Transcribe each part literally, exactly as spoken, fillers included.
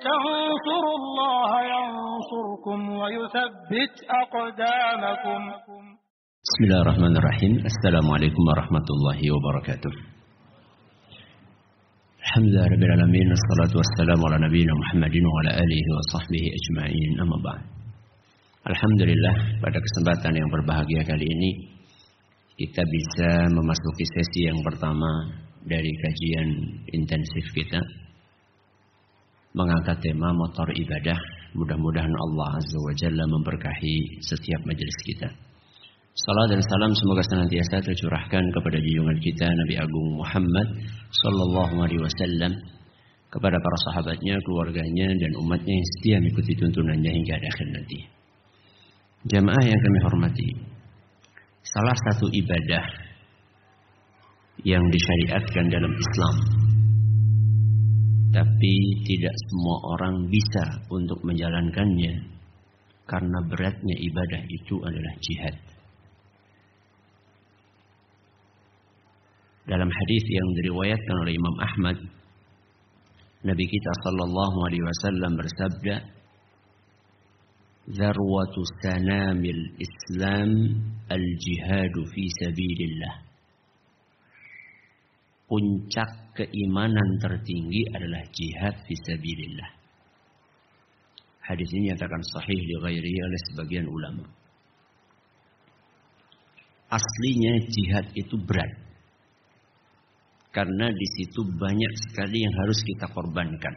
تنصروا الله ينصركم ويثبت أقدامكم. Bismillahirrahmanirrahim. Assalamualaikum warahmatullahi wabarakatuh. Alhamdulillahirabbil alamin, wassalatu wassalamu ala nabiyyina Muhammadin wa ala alihi wa sahbihi ajma'in. Amma ba'd. Alhamdulillah, pada kesempatan yang berbahagia kali ini kita bisa memasuki sesi yang pertama dari kajian intensif kita, mengangkat tema motor ibadah. Mudah-mudahan Allah Azza wa Jalla memberkahi setiap majelis kita. Salam dan salam semoga senantiasa tercurahkan kepada junjungan kita Nabi Agung Muhammad sallallahu alaihi wasallam, kepada para sahabatnya, keluarganya dan umatnya yang setia mengikuti tuntunannya hingga akhir nanti. Jamaah yang kami hormati, salah satu ibadah yang disyariatkan dalam Islam, tapi tidak semua orang bisa untuk menjalankannya karena beratnya ibadah itu adalah jihad. Dalam hadis yang diriwayatkan oleh Imam Ahmad, Nabi kita sallallahu alaihi wasallam bersabda, "Zarwatu sanamil Islam al-jihadu fi sabilillah." Puncak keimanan tertinggi adalah jihad fi sabilillah. Hadis ini nyatakan sahih li ghairihi oleh sebagian ulama. Aslinya jihad itu berat, karena di situ banyak sekali yang harus kita korbankan,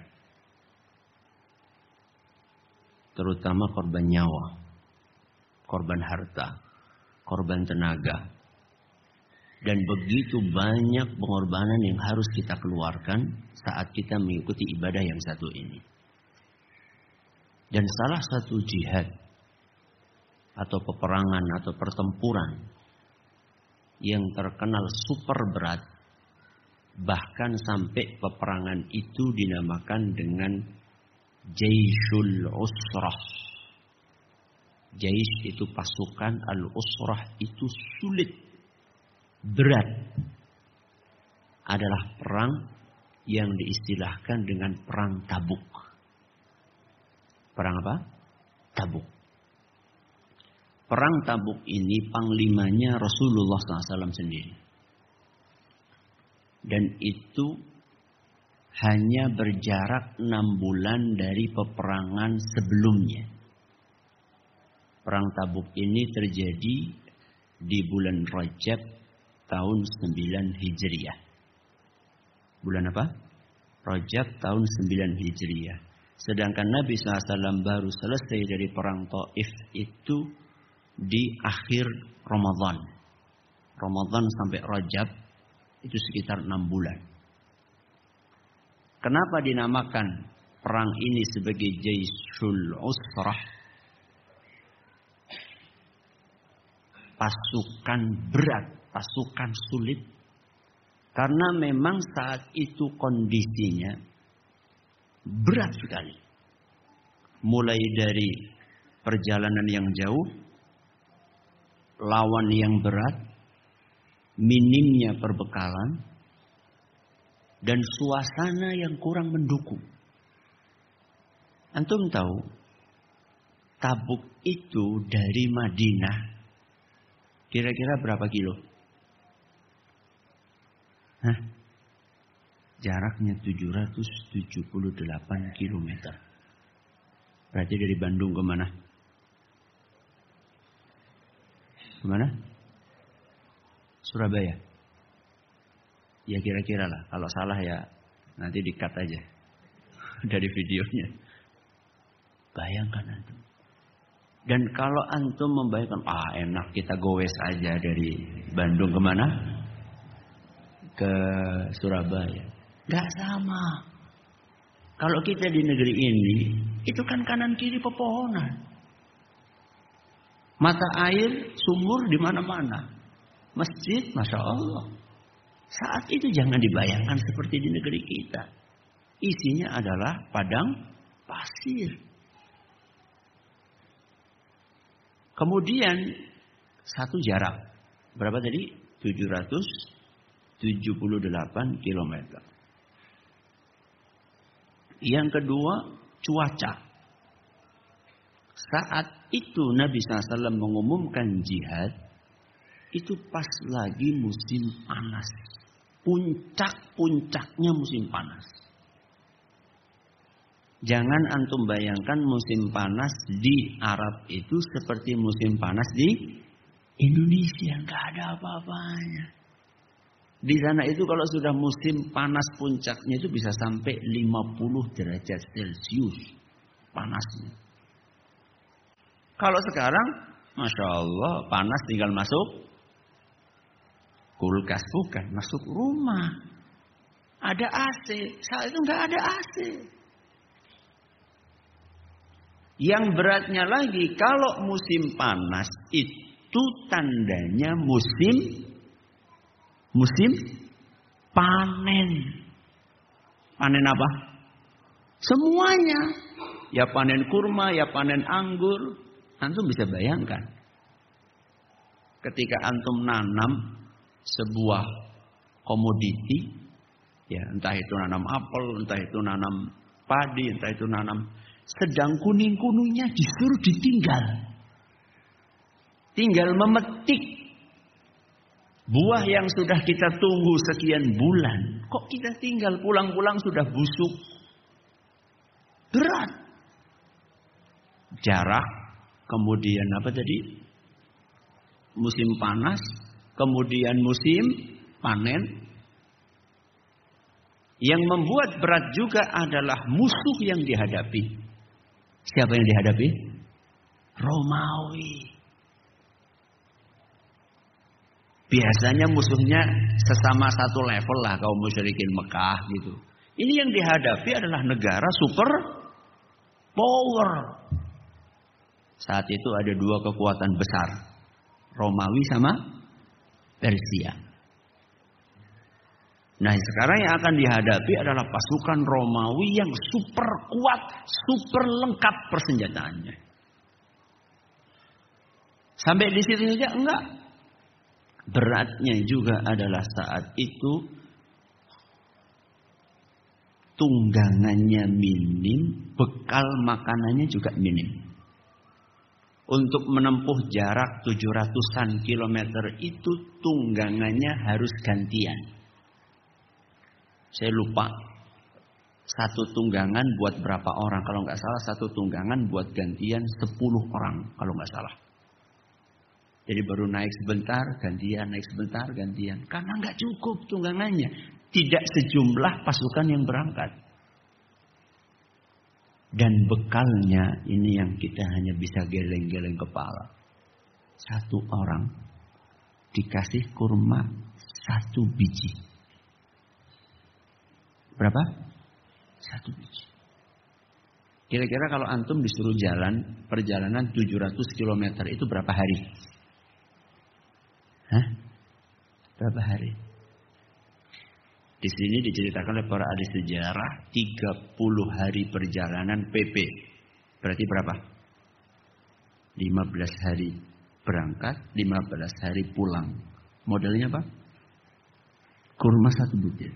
terutama korban nyawa, korban harta, korban tenaga. Dan begitu banyak pengorbanan yang harus kita keluarkan saat kita mengikuti ibadah yang satu ini. Dan salah satu jihad atau peperangan atau pertempuran yang terkenal super berat, bahkan sampai peperangan itu dinamakan dengan Jaishul Usrah. Jaish itu pasukan, al-Usrah itu sulit, berat, adalah perang yang diistilahkan dengan perang Tabuk. Perang apa? Tabuk. Perang Tabuk ini panglimanya Rasulullah shallallahu alaihi wasallam sendiri. Dan itu hanya berjarak enam bulan dari peperangan sebelumnya. Perang Tabuk ini terjadi di bulan Rajab tahun sembilan Hijriah. Bulan apa? Rajab tahun sembilan Hijriah. Sedangkan Nabi shallallahu alaihi wasallam baru selesai dari perang Taif itu di akhir Ramadan. Ramadan sampai Rajab itu sekitar enam bulan. Kenapa dinamakan perang ini sebagai Jaishul Usrah? Pasukan berat, pasukan sulit. Karena memang saat itu kondisinya berat sekali. Mulai dari perjalanan yang jauh, lawan yang berat, minimnya perbekalan, dan suasana yang kurang mendukung. Antum tahu, Tabuk itu dari Madinah kira-kira berapa kilo? Hah? Jaraknya tujuh ratus tujuh puluh delapan kilometer. Berarti dari Bandung ke mana? Kemana? Surabaya. Ya kira-kira lah. Kalau salah ya nanti di-cut aja dari videonya. Bayangkan antum. Dan kalau antum membayangkan, ah enak kita gowes aja dari Bandung kemana? Ke Surabaya. Gak sama. Kalau kita di negeri ini, itu kan kanan kiri pepohonan. Mata air, sumur di mana-mana. Masjid, Masya Allah. Saat itu jangan dibayangkan seperti di negeri kita. Isinya adalah padang pasir. Kemudian satu jarak. Berapa tadi? tujuh ratus tujuh puluh delapan kilometer. Yang kedua, cuaca. Saat itu Nabi shallallahu alaihi wasallam mengumumkan jihad, itu pas lagi musim panas. Puncak-puncaknya musim panas. Jangan antum bayangkan musim panas di Arab itu seperti musim panas di Indonesia. Nggak ada apa-apanya. Di sana itu kalau sudah musim panas puncaknya itu bisa sampai lima puluh derajat Celcius panasnya. Kalau sekarang, Masya Allah, panas tinggal masuk kulkas, bukan, masuk rumah. Ada A C, saat itu nggak ada A C. Yang beratnya lagi, kalau musim panas itu tandanya musim musim panen. Panen apa? Semuanya. Ya panen kurma, ya panen anggur. Antum bisa bayangkan. Ketika antum nanam sebuah komoditi, ya entah itu nanam apel, entah itu nanam padi, entah itu nanam, sedang kuning-kuningnya disuruh ditinggal. Tinggal memetik buah yang sudah kita tunggu sekian bulan. Kok kita tinggal pulang-pulang sudah busuk? Berat. Jarak, kemudian apa tadi? Musim panas, kemudian musim panen. Yang membuat berat juga adalah musuh yang dihadapi. Siapa yang dihadapi? Romawi. Biasanya musuhnya sesama satu level lah kaum musyrikin Mekah gitu. Ini yang dihadapi adalah negara super power. Saat itu ada dua kekuatan besar. Romawi sama Persia. Nah sekarang yang akan dihadapi adalah pasukan Romawi yang super kuat, super lengkap persenjataannya. Sampai di situ saja enggak. Beratnya juga adalah saat itu tunggangannya minim, bekal makanannya juga minim. Untuk menempuh jarak tujuh ratusan kilometer itu tunggangannya harus gantian. Saya lupa satu tunggangan buat berapa orang. Kalau nggak salah satu tunggangan buat gantian sepuluh orang kalau nggak salah. Jadi baru naik sebentar, gantian, naik sebentar, gantian. Karena nggak cukup tunggangannya. Tidak sejumlah pasukan yang berangkat. Dan bekalnya ini yang kita hanya bisa geleng-geleng kepala. Satu orang dikasih kurma satu biji. Berapa? Satu biji. Kira-kira kalau antum disuruh jalan perjalanan tujuh ratus kilometer itu berapa hari? Hah? Berapa hari? Di sini diceritakan oleh para ahli sejarah tiga puluh hari perjalanan P P. Berarti berapa? lima belas hari berangkat, lima belas hari pulang. Modelnya apa? Kurma satu butir.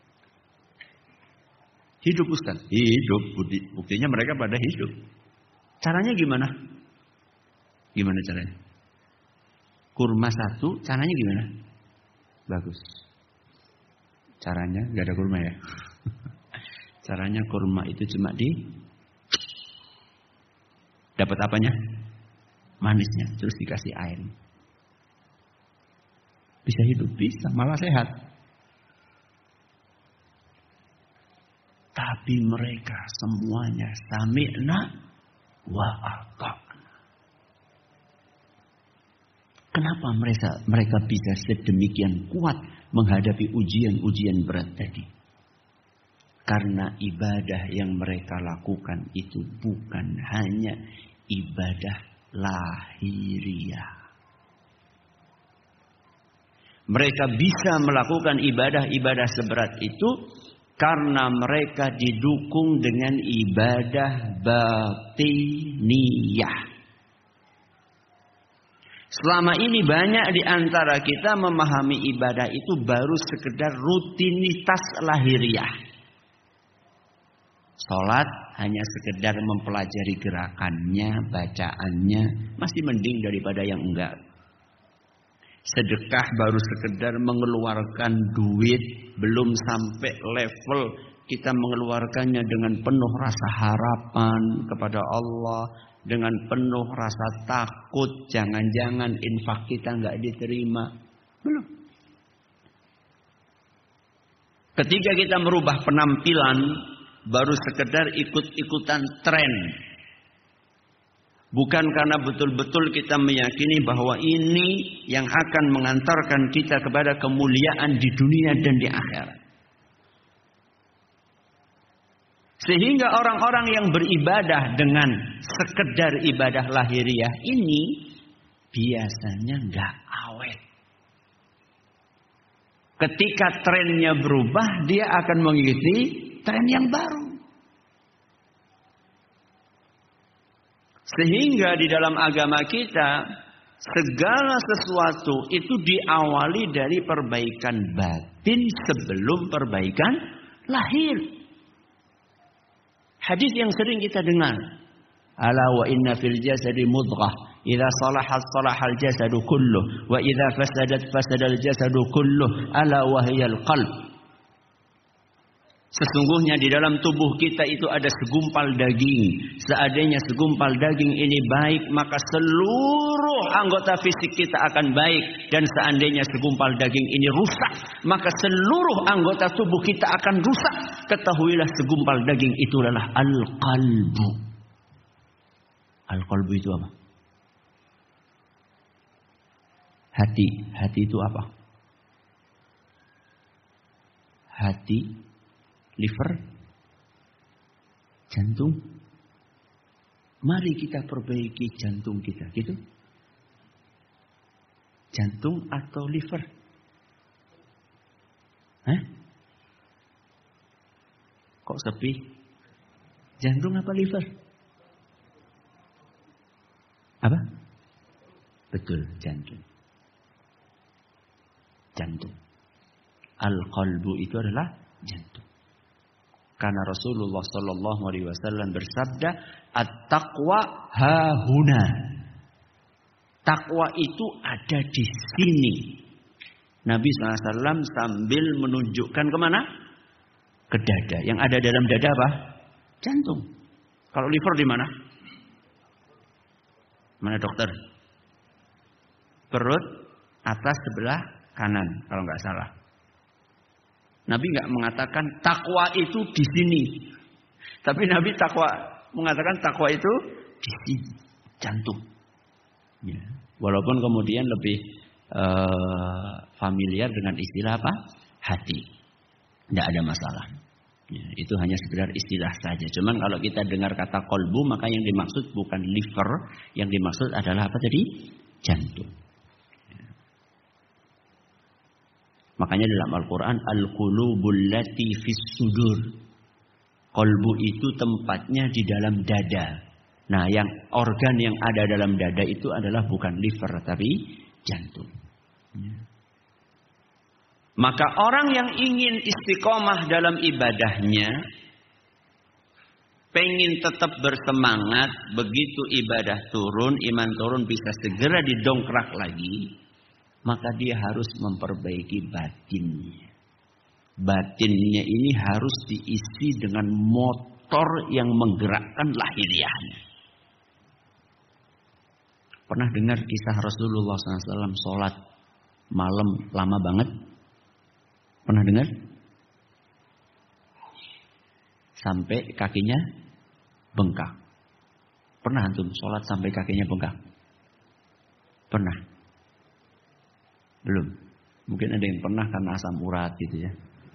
Hidup Ustaz? Hidup. Buktinya mereka pada hidup. Caranya gimana? Gimana caranya? Kurma satu, caranya gimana? Bagus. Caranya gak ada kurma ya. Caranya kurma itu cuma di dapat apanya? Manisnya, terus dikasih air. Bisa hidup, bisa, malah sehat. Tapi mereka semuanya sami'na wa ata'na. Kenapa mereka mereka bisa sedemikian kuat menghadapi ujian-ujian berat tadi? Karena ibadah yang mereka lakukan itu bukan hanya ibadah lahiriah. Mereka bisa melakukan ibadah-ibadah seberat itu karena mereka didukung dengan ibadah batiniyah. Selama ini banyak di antara kita memahami ibadah itu baru sekedar rutinitas lahiriah. Sholat hanya sekedar mempelajari gerakannya, bacaannya, masih mending daripada yang enggak. Sedekah baru sekedar mengeluarkan duit, belum sampai level kita mengeluarkannya dengan penuh rasa harapan kepada Allah, dengan penuh rasa takut, jangan-jangan infak kita enggak diterima. Belum. Ketika kita merubah penampilan, baru sekedar ikut-ikutan tren. Bukan karena betul-betul kita meyakini bahwa ini yang akan mengantarkan kita kepada kemuliaan di dunia dan di akhirat. Sehingga orang-orang yang beribadah dengan sekedar ibadah lahiriah ini biasanya nggak awet. Ketika trennya berubah, dia akan mengikuti tren yang baru. Sehingga di dalam agama kita, segala sesuatu itu diawali dari perbaikan batin sebelum perbaikan lahir. Hadis yang sering kita dengar. Ala wa inna fil jasadi mudghah. Idza salahat salahal jasadu kulluh. Wa idza fasadat fasadal jasadu kulluh. Ala wa hiyal qalb. Sesungguhnya di dalam tubuh kita itu ada segumpal daging. Seandainya segumpal daging ini baik, maka seluruh anggota fisik kita akan baik. Dan seandainya segumpal daging ini rusak, maka seluruh anggota tubuh kita akan rusak. Ketahuilah segumpal daging itu adalah al-qalbu. Al-qalbu itu apa? Hati. Hati itu apa? Hati, liver, jantung. Mari kita perbaiki jantung kita, gitu. Jantung atau liver? Hah? Kok sepi? Jantung apa liver? Apa? Betul, jantung. Jantung. Al-qalbu itu adalah jantung. Karena Rasulullah Sallallahu Alaihi Wasallam bersabda, at-taqwa hahuna. Takwa itu ada di sini. Nabi Sallallahu Alaihi Wasallam sambil menunjukkan kemana? Ke dada. Yang ada dalam dada apa? Jantung. Kalau liver di mana? Mana dokter? Perut atas sebelah kanan kalau nggak salah. Nabi nggak mengatakan takwa itu di sini, tapi Nabi takwa mengatakan takwa itu di sini, jantung. Ya. Walaupun kemudian lebih uh, familiar dengan istilah apa? Hati. Tidak ada masalah. Ya, itu hanya sekedar istilah saja. Cuman kalau kita dengar kata kolbu, maka yang dimaksud bukan liver, yang dimaksud adalah apa tadi? Jantung. Makanya dalam Al-Quran, Al-Qulubul lati fis sudur. Kolbu itu tempatnya di dalam dada. Nah, yang organ yang ada dalam dada itu adalah bukan liver, tapi jantung. Ya. Maka orang yang ingin istiqomah dalam ibadahnya, pengen tetap bersemangat, begitu ibadah turun, iman turun bisa segera didongkrak lagi, maka dia harus memperbaiki batinnya. Batinnya ini harus diisi dengan motor yang menggerakkan lahiriahnya. Pernah dengar kisah Rasulullah shallallahu alaihi wasallam sholat malam lama banget? Pernah dengar? Sampai kakinya bengkak. Pernah antum sholat sampai kakinya bengkak? Pernah? Belum. Mungkin ada yang pernah karena asam urat gitu ya.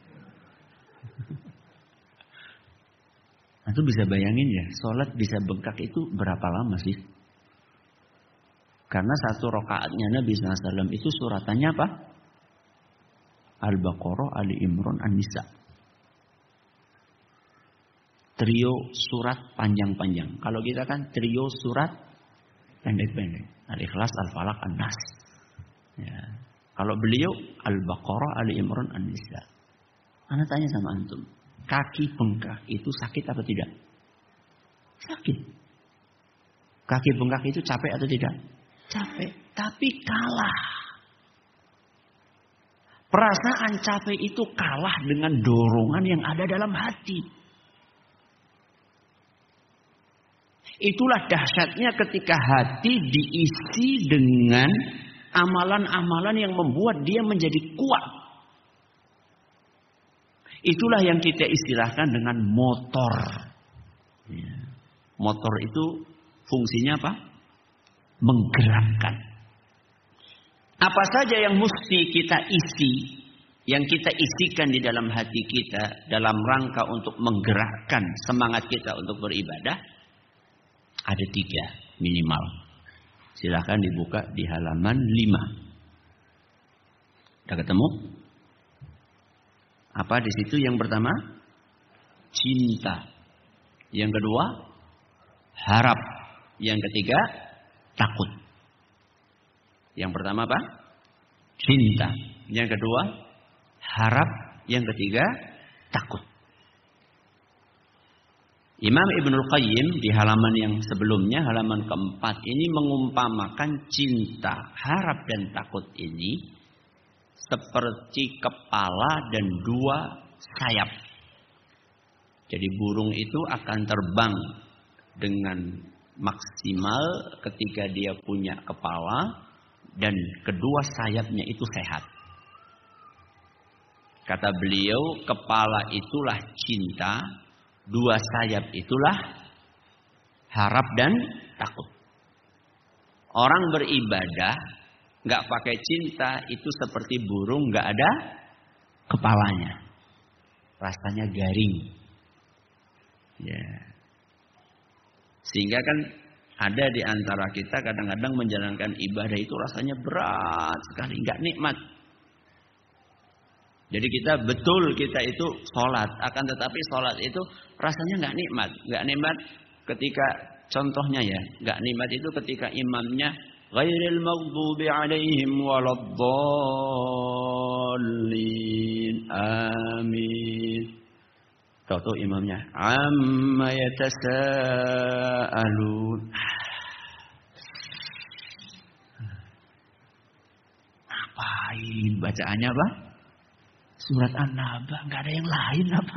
Antum bisa bayangin ya, sholat bisa bengkak itu berapa lama sih? Karena satu rakaatnya Nabi shallallahu alaihi wasallam itu suratannya apa? Al-Baqarah, Ali Imran, An-Nisa. Trio surat panjang-panjang. Kalau kita kan trio surat pendek-pendek. Al-Ikhlas, Al-Falaq, An-Nas. Ya. Kalau beliau Al-Baqarah, Ali Imran, An-Nisa. Ana tanya sama antum. kaki bengkak itu sakit apa tidak? Sakit. Kaki bengkak itu capek atau tidak? Capek, tapi kalah. Perasaan capek itu kalah dengan dorongan yang ada dalam hati. Itulah dahsyatnya ketika hati diisi dengan amalan-amalan yang membuat dia menjadi kuat. Itulah yang kita istilahkan dengan motor. Motor itu fungsinya apa? Menggerakkan. Apa saja yang mesti kita isi, yang kita isikan di dalam hati kita dalam rangka untuk menggerakkan semangat kita untuk beribadah, ada tiga minimal. Silakan dibuka di halaman lima. Sudah ketemu? Apa di situ yang pertama? Cinta. Yang kedua, harap. Yang ketiga, takut. Yang pertama apa? Cinta. Yang kedua, harap. Yang ketiga, takut. Imam Ibnul Qayyim di halaman yang sebelumnya, halaman keempat ini mengumpamakan cinta, harap dan takut ini seperti kepala dan dua sayap. Jadi burung itu akan terbang dengan maksimal ketika dia punya kepala dan kedua sayapnya itu sehat. Kata beliau, kepala itulah cinta, dua sayap itulah harap dan takut. Orang beribadah nggak pakai cinta itu seperti burung nggak ada kepalanya, rasanya garing. Ya. Sehingga kan ada di antara kita kadang-kadang menjalankan ibadah itu rasanya berat sekali, nggak nikmat. Jadi kita betul kita itu sholat, akan tetapi sholat itu rasanya nggak nikmat, nggak nikmat ketika contohnya ya, nggak nikmat itu ketika imamnya ghairil maghdubi alaihim waladdallin amin. Tahu imamnya amma yatasaalun. Ngapain bacaannya apa? Surat An-Naba, nggak ada yang lain apa?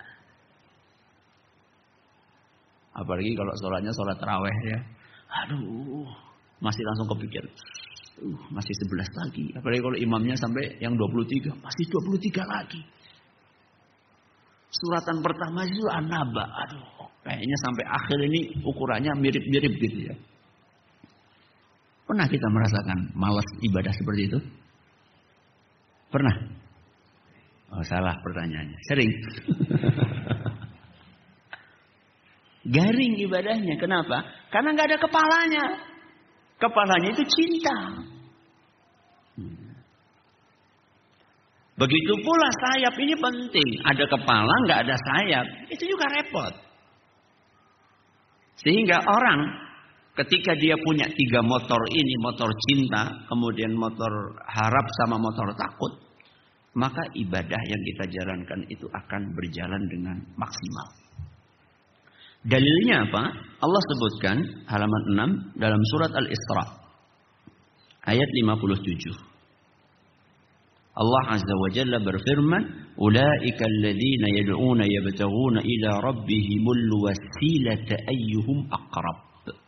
Apalagi kalau sholatnya sholat taraweh ya. Aduh, masih langsung kepikir. Uh, masih sebelas lagi. Apalagi kalau imamnya sampai yang dua puluh tiga, masih dua puluh tiga lagi. Suratan pertama itu An-Naba. Aduh, kayaknya sampai akhir ini ukurannya mirip-mirip gitu ya. Pernah kita merasakan malas ibadah seperti itu? Pernah? Oh, salah pertanyaannya. Sering. Garing ibadahnya. Kenapa? Karena nggak ada kepalanya. Kepalanya itu cinta. Begitu pula sayap ini penting. Ada kepala, nggak ada sayap. Itu juga repot. Sehingga orang ketika dia punya tiga motor ini, motor cinta, kemudian motor harap sama motor takut, maka ibadah yang kita jalankan itu akan berjalan dengan maksimal. Dalilnya apa? Allah sebutkan halaman enam dalam surat Al-Isra ayat lima puluh tujuh. Allah Azza wa Jalla berfirman, "Ulaika alladziina yad'uuna yabtaghuuna ila rabbihimul wasilata ayyuhum aqrab."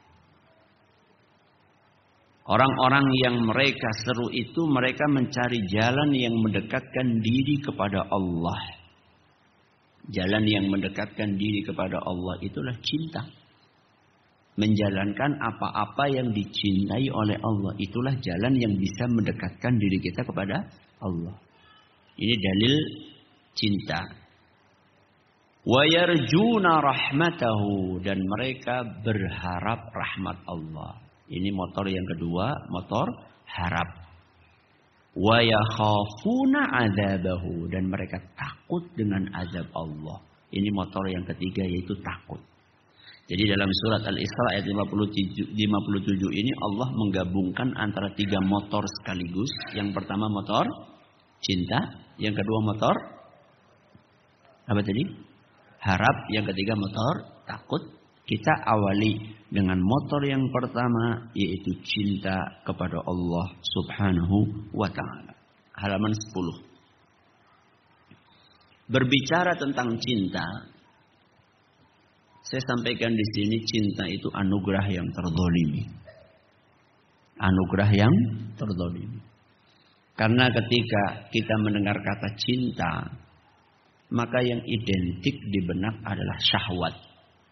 Orang-orang yang mereka seru itu mereka mencari jalan yang mendekatkan diri kepada Allah. Jalan yang mendekatkan diri kepada Allah itulah cinta. Menjalankan apa-apa yang dicintai oleh Allah. Itulah jalan yang bisa mendekatkan diri kita kepada Allah. Ini dalil cinta. Wa yarjuna rahmatahu, dan mereka berharap rahmat Allah. Ini motor yang kedua, motor harap. Wa yakhafuna adzabahu, dan mereka takut dengan azab Allah. Ini motor yang ketiga, yaitu takut. Jadi dalam surat Al-Isra ayat lima puluh tujuh ini Allah menggabungkan antara tiga motor sekaligus. Yang pertama motor cinta, yang kedua motor apa tadi? harap, yang ketiga motor takut. Kita awali dengan motor yang pertama, yaitu cinta kepada Allah Subhanahu wa ta'ala. Halaman sepuluh. Berbicara tentang cinta, saya sampaikan di sini, cinta itu anugerah yang terzalimi. Anugerah yang terzalimi. Karena ketika kita mendengar kata cinta, maka yang identik di benak adalah syahwat.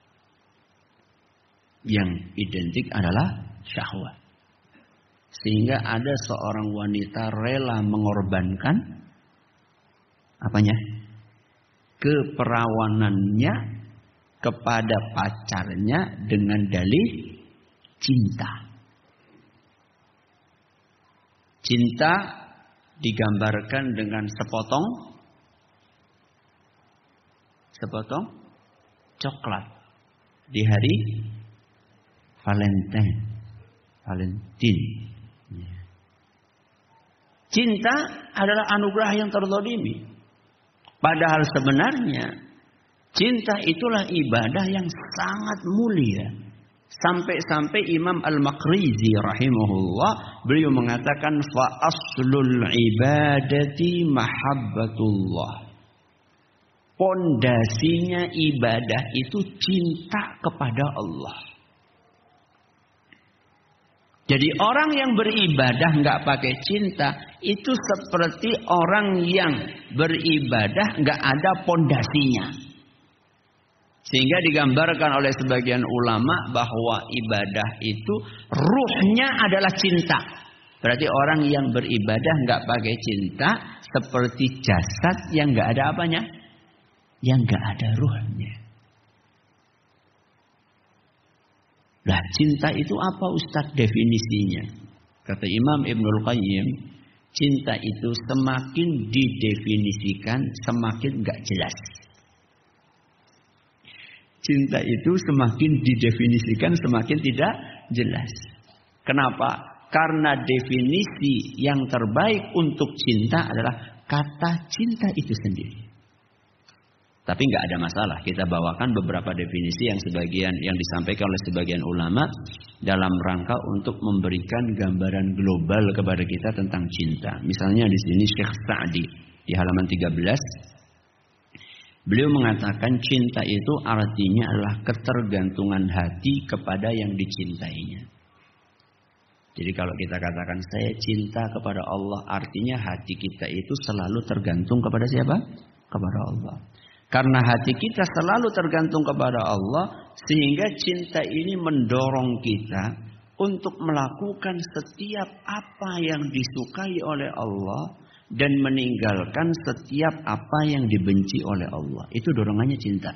Yang identik adalah syahwat. Sehingga ada seorang wanita rela mengorbankan apanya? Keperawanannya kepada pacarnya dengan dalih cinta. Cinta digambarkan dengan sepotong sepotong coklat di hari Valentine. Valentine. Cinta adalah anugerah yang terzalimi. Padahal sebenarnya cinta itulah ibadah yang sangat mulia. Sampai-sampai Imam Al-Maqrizi rahimahullah, beliau mengatakan fa aslul ibadati mahabbatullah. Pondasinya ibadah itu cinta kepada Allah. Jadi orang yang beribadah nggak pakai cinta itu seperti orang yang beribadah nggak ada pondasinya. Sehingga digambarkan oleh sebagian ulama bahwa ibadah itu ruhnya adalah cinta. Berarti orang yang beribadah nggak pakai cinta seperti jasad yang nggak ada apanya, yang nggak ada ruhnya. Lah cinta itu apa Ustaz definisinya? Kata Imam Ibnul Qayyim, cinta itu semakin didefinisikan semakin gak jelas. Cinta itu semakin didefinisikan semakin tidak jelas. Kenapa? Karena definisi yang terbaik untuk cinta adalah kata cinta itu sendiri. Tapi nggak ada masalah, kita bawakan beberapa definisi yang sebagian yang disampaikan oleh sebagian ulama dalam rangka untuk memberikan gambaran global kepada kita tentang cinta. Misalnya di sini Syekh Sa'di di halaman tiga belas, beliau mengatakan cinta itu artinya adalah ketergantungan hati kepada yang dicintainya. Jadi kalau kita katakan saya cinta kepada Allah, artinya hati kita itu selalu tergantung kepada siapa? Kepada Allah. Karena hati kita selalu tergantung kepada Allah, sehingga cinta ini mendorong kita untuk melakukan setiap apa yang disukai oleh Allah dan meninggalkan setiap apa yang dibenci oleh Allah. Itu dorongannya cinta.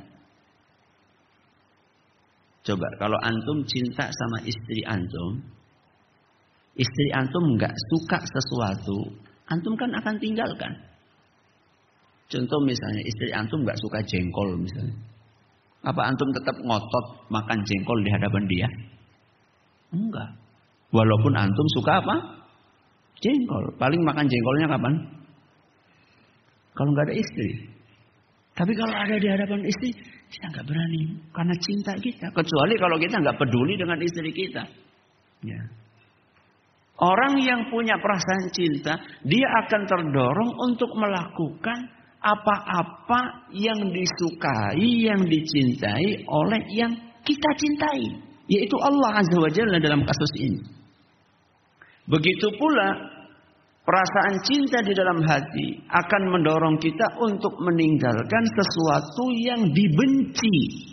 Coba kalau antum cinta sama istri antum, istri antum nggak suka sesuatu, antum kan akan tinggalkan. Contoh misalnya istri antum nggak suka jengkol misalnya, apa antum tetap ngotot makan jengkol di hadapan dia? Enggak. Walaupun antum suka apa? Jengkol. Paling makan jengkolnya kapan? Kalau nggak ada istri. Tapi kalau ada di hadapan istri, kita nggak berani karena cinta kita. Kecuali kalau kita nggak peduli dengan istri kita. Ya. Orang yang punya perasaan cinta, dia akan terdorong untuk melakukan apa-apa yang disukai, yang dicintai oleh yang kita cintai, yaitu Allah Azza wa Jalla dalam kasus ini. Begitu pula perasaan cinta di dalam hati akan mendorong kita untuk meninggalkan sesuatu yang dibenci.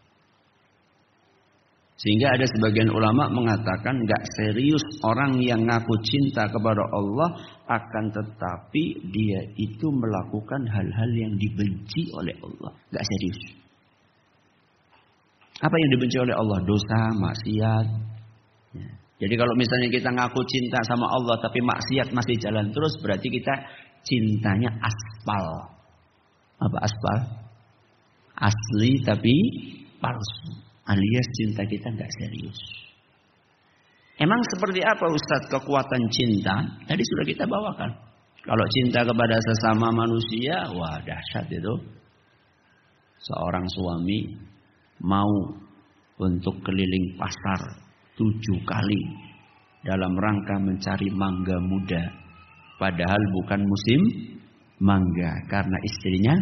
Sehingga ada sebagian ulama mengatakan gak serius orang yang ngaku cinta kepada Allah, akan tetapi dia itu melakukan hal-hal yang dibenci oleh Allah. Gak serius. Apa yang dibenci oleh Allah? Dosa, maksiat. Ya. Jadi kalau misalnya kita ngaku cinta sama Allah tapi maksiat masih jalan terus, berarti kita cintanya aspal. Apa aspal? Asli tapi palsu. Alias cinta kita nggak serius. Emang seperti apa Ustadz kekuatan cinta? Tadi sudah kita bawakan. Kalau cinta kepada sesama manusia, wah dahsyat itu. Seorang suami mau untuk keliling pasar tujuh kali dalam rangka mencari mangga muda. Padahal bukan musim mangga. Karena istrinya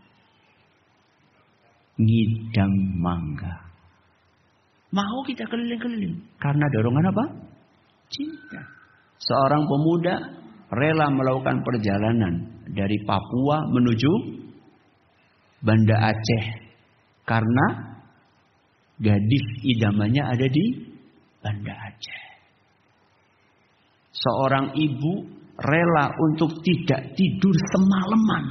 ngidam mangga. Mau kita keliling-keliling. Karena dorongan apa? Cinta. Seorang pemuda rela melakukan perjalanan dari Papua menuju Banda Aceh. Karena gadis idamannya ada di Banda Aceh. Seorang ibu rela untuk tidak tidur semalaman.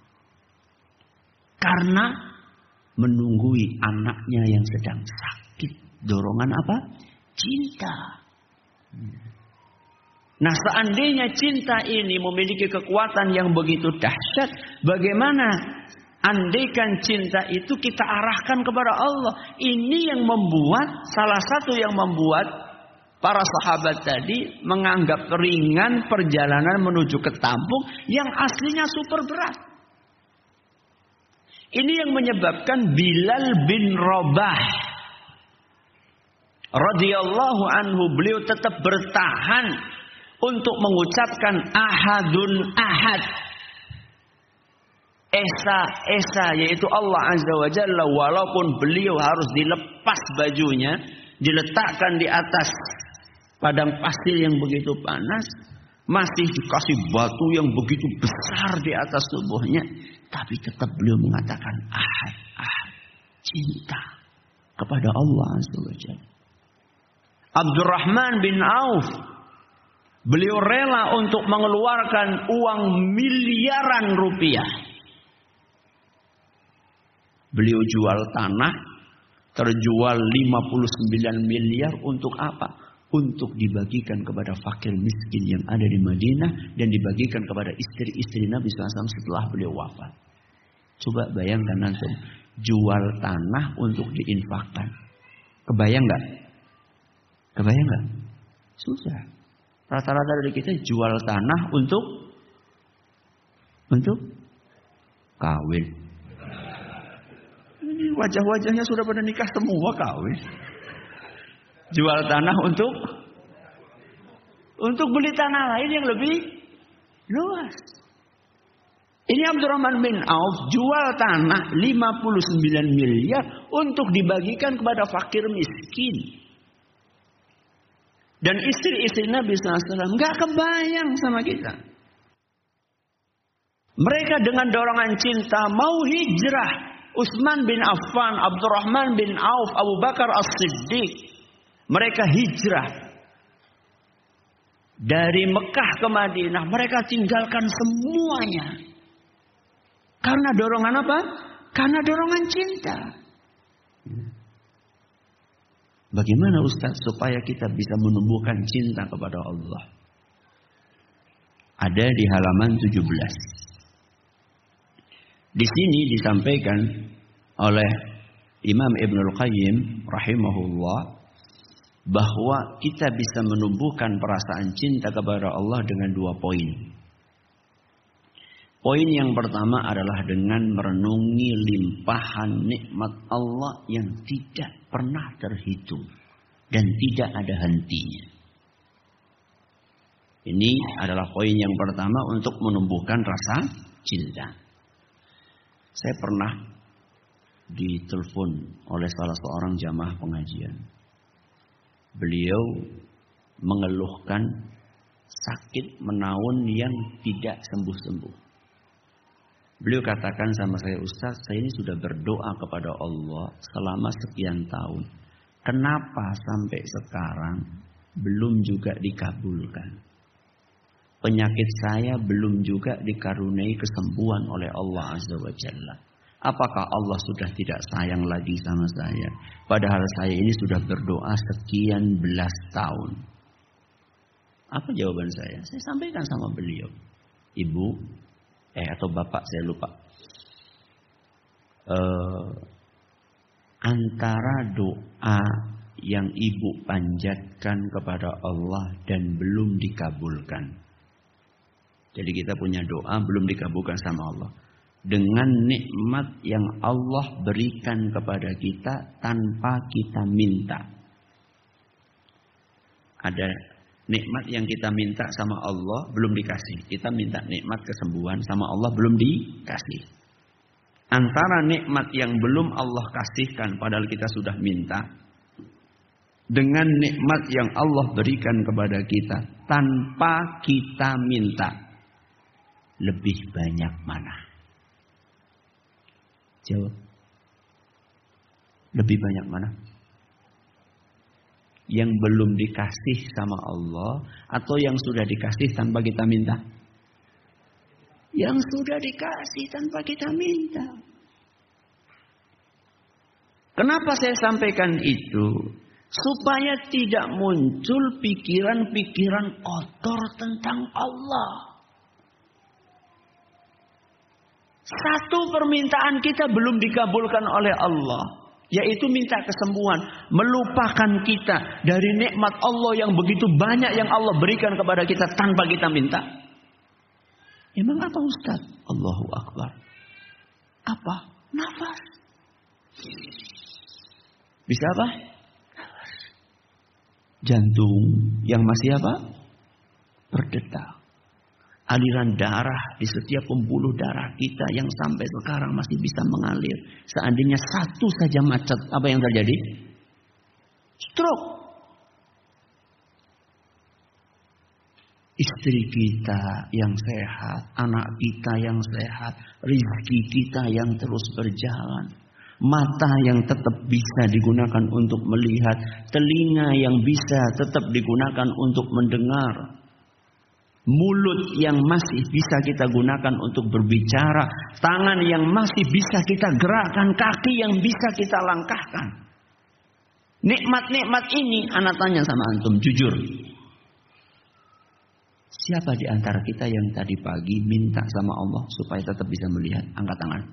Karena menunggui anaknya yang sedang sakit. Dorongan apa? Cinta. Nah, seandainya cinta ini memiliki kekuatan yang begitu dahsyat, bagaimana andaikan cinta itu kita arahkan kepada Allah? Ini yang membuat, salah satu yang membuat para sahabat tadi menganggap ringan perjalanan menuju ke Tabuk yang aslinya super berat. Ini yang menyebabkan Bilal bin Rabah radhiyallahu anhu, beliau tetap bertahan untuk mengucapkan ahadun ahad. Esa, Esa, yaitu Allah Azza wa Jalla, walaupun beliau harus dilepas bajunya, diletakkan di atas padang pasir yang begitu panas, masih dikasih batu yang begitu besar di atas tubuhnya, tapi tetap beliau mengatakan ahad, ahad, cinta kepada Allah Azza wa Jalla. Abdurrahman bin Auf, beliau rela untuk mengeluarkan uang miliaran rupiah. Beliau jual tanah, terjual lima puluh sembilan miliar untuk apa? Untuk dibagikan kepada fakir miskin yang ada di Madinah dan dibagikan kepada istri-istri Nabi shallallahu alaihi wasallam setelah beliau wafat. Coba bayangkan nanti, jual tanah untuk diinfakkan. Kebayang nggak? Kebayang nggak? Susah. Rata-rata dari kita jual tanah untuk untuk kawin. Ini wajah-wajahnya sudah pada nikah semua kawin. Jual tanah untuk untuk beli tanah lain yang lebih luas. Ini Abdurrahman bin Auf jual tanah lima puluh sembilan miliar untuk dibagikan kepada fakir miskin. Dan istri-istri Nabi shallallahu alaihi wasallam gak kebayang sama kita. Mereka dengan dorongan cinta mau hijrah. Utsman bin Affan, Abdurrahman bin Auf, Abu Bakar As-Siddiq. Mereka hijrah. Dari Mekah ke Madinah. Mereka tinggalkan semuanya. Karena dorongan apa? Karena dorongan cinta. Bagaimana Ustaz supaya kita bisa menumbuhkan cinta kepada Allah? Ada di halaman tujuh belas. Di sini disampaikan oleh Imam Ibnul Qayyim rahimahullah bahwa kita bisa menumbuhkan perasaan cinta kepada Allah dengan dua poin. Poin yang pertama adalah dengan merenungi limpahan nikmat Allah yang tidak pernah terhitung dan tidak ada hentinya. Ini adalah poin yang pertama untuk menumbuhkan rasa cinta. Saya pernah ditelepon oleh salah seorang jamaah pengajian. Beliau mengeluhkan sakit menaun yang tidak sembuh-sembuh. Beliau katakan sama saya, Ustaz, saya ini sudah berdoa kepada Allah selama sekian tahun. Kenapa sampai sekarang belum juga dikabulkan? Penyakit saya belum juga dikaruniai kesembuhan oleh Allah Azza wa Jalla. Apakah Allah sudah tidak sayang lagi sama saya? Padahal saya ini sudah berdoa sekian belas tahun. Apa jawaban saya? Saya sampaikan sama beliau. Ibu, eh atau bapak saya lupa. Uh, antara doa yang ibu panjatkan kepada Allah dan belum dikabulkan. Jadi kita punya doa belum dikabulkan sama Allah. dengan nikmat yang Allah berikan kepada kita tanpa kita minta. Ada nikmat yang kita minta sama Allah belum dikasih. Kita minta nikmat kesembuhan sama Allah belum dikasih. Antara nikmat yang belum Allah kasihkan padahal kita sudah minta, dengan nikmat yang Allah berikan kepada kita tanpa kita minta, lebih banyak mana? Jawab. Lebih banyak mana? Yang belum dikasih sama Allah atau yang sudah dikasih tanpa kita minta? Yang sudah dikasih tanpa kita minta. Kenapa saya sampaikan itu? Supaya tidak muncul pikiran-pikiran kotor tentang Allah. Satu permintaan kita belum dikabulkan oleh Allah, yaitu minta kesembuhan, melupakan kita dari nikmat Allah yang begitu banyak yang Allah berikan kepada kita tanpa kita minta. Emang apa Ustaz? Allahu Akbar. Apa? Nafas. Bisa apa? Nafas. Jantung yang masih apa? Berdetak. Aliran darah di setiap pembuluh darah kita yang sampai sekarang masih bisa mengalir. Seandainya satu saja macet, apa yang terjadi? Stroke. Istri kita yang sehat, anak kita yang sehat, rezeki kita yang terus berjalan. Mata yang tetap bisa digunakan untuk melihat, telinga yang bisa tetap digunakan untuk mendengar. Mulut yang masih bisa kita gunakan untuk berbicara, tangan yang masih bisa kita gerakkan, kaki yang bisa kita langkahkan. Nikmat-nikmat ini anak tanya sama antum, jujur. Siapa di antara kita yang tadi pagi minta sama Allah supaya tetap bisa melihat? Angkat tangan.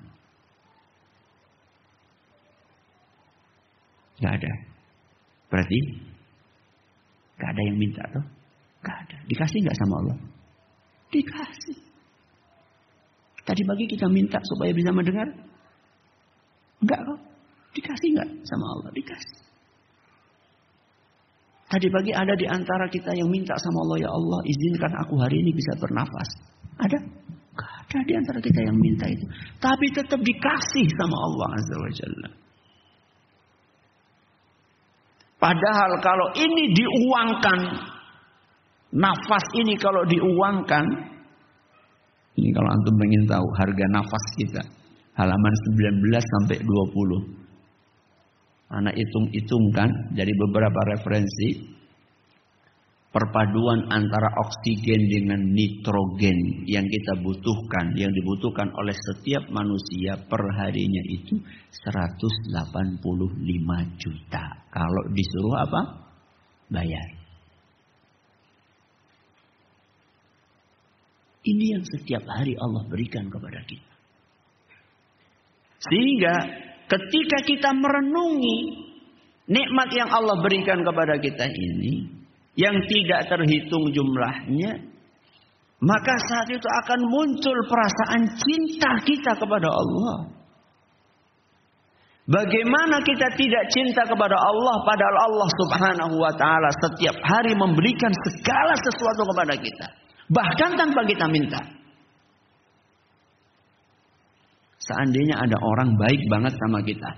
Gak ada. Berarti gak ada yang minta tuh. Gak ada. Dikasih gak sama Allah? Dikasih. Tadi pagi kita minta supaya bisa mendengar? Enggak kok. Dikasih gak sama Allah? Dikasih. Tadi pagi ada di antara kita yang minta sama Allah, ya Allah izinkan aku hari ini bisa bernafas. Ada? Gak ada di antara kita yang minta itu. Tapi tetap dikasih sama Allah Azza wa Jalla. Padahal kalau ini diuangkan, nafas ini kalau diuangkan, ini kalau antum ingin tahu harga nafas kita, halaman sembilan belas sampai dua puluh. Anak hitung-hitungkan dari beberapa referensi, perpaduan antara oksigen dengan nitrogen yang kita butuhkan, yang dibutuhkan oleh setiap manusia per harinya itu seratus delapan puluh lima juta. Kalau disuruh apa? Bayar. Ini yang setiap hari Allah berikan kepada kita. Sehingga ketika kita merenungi nikmat yang Allah berikan kepada kita ini, yang tidak terhitung jumlahnya, maka saat itu akan muncul perasaan cinta kita kepada Allah. Bagaimana kita tidak cinta kepada Allah padahal Allah Subhanahu wa taala setiap hari memberikan segala sesuatu kepada kita, bahkan tanpa kita minta. Seandainya ada orang baik banget sama kita,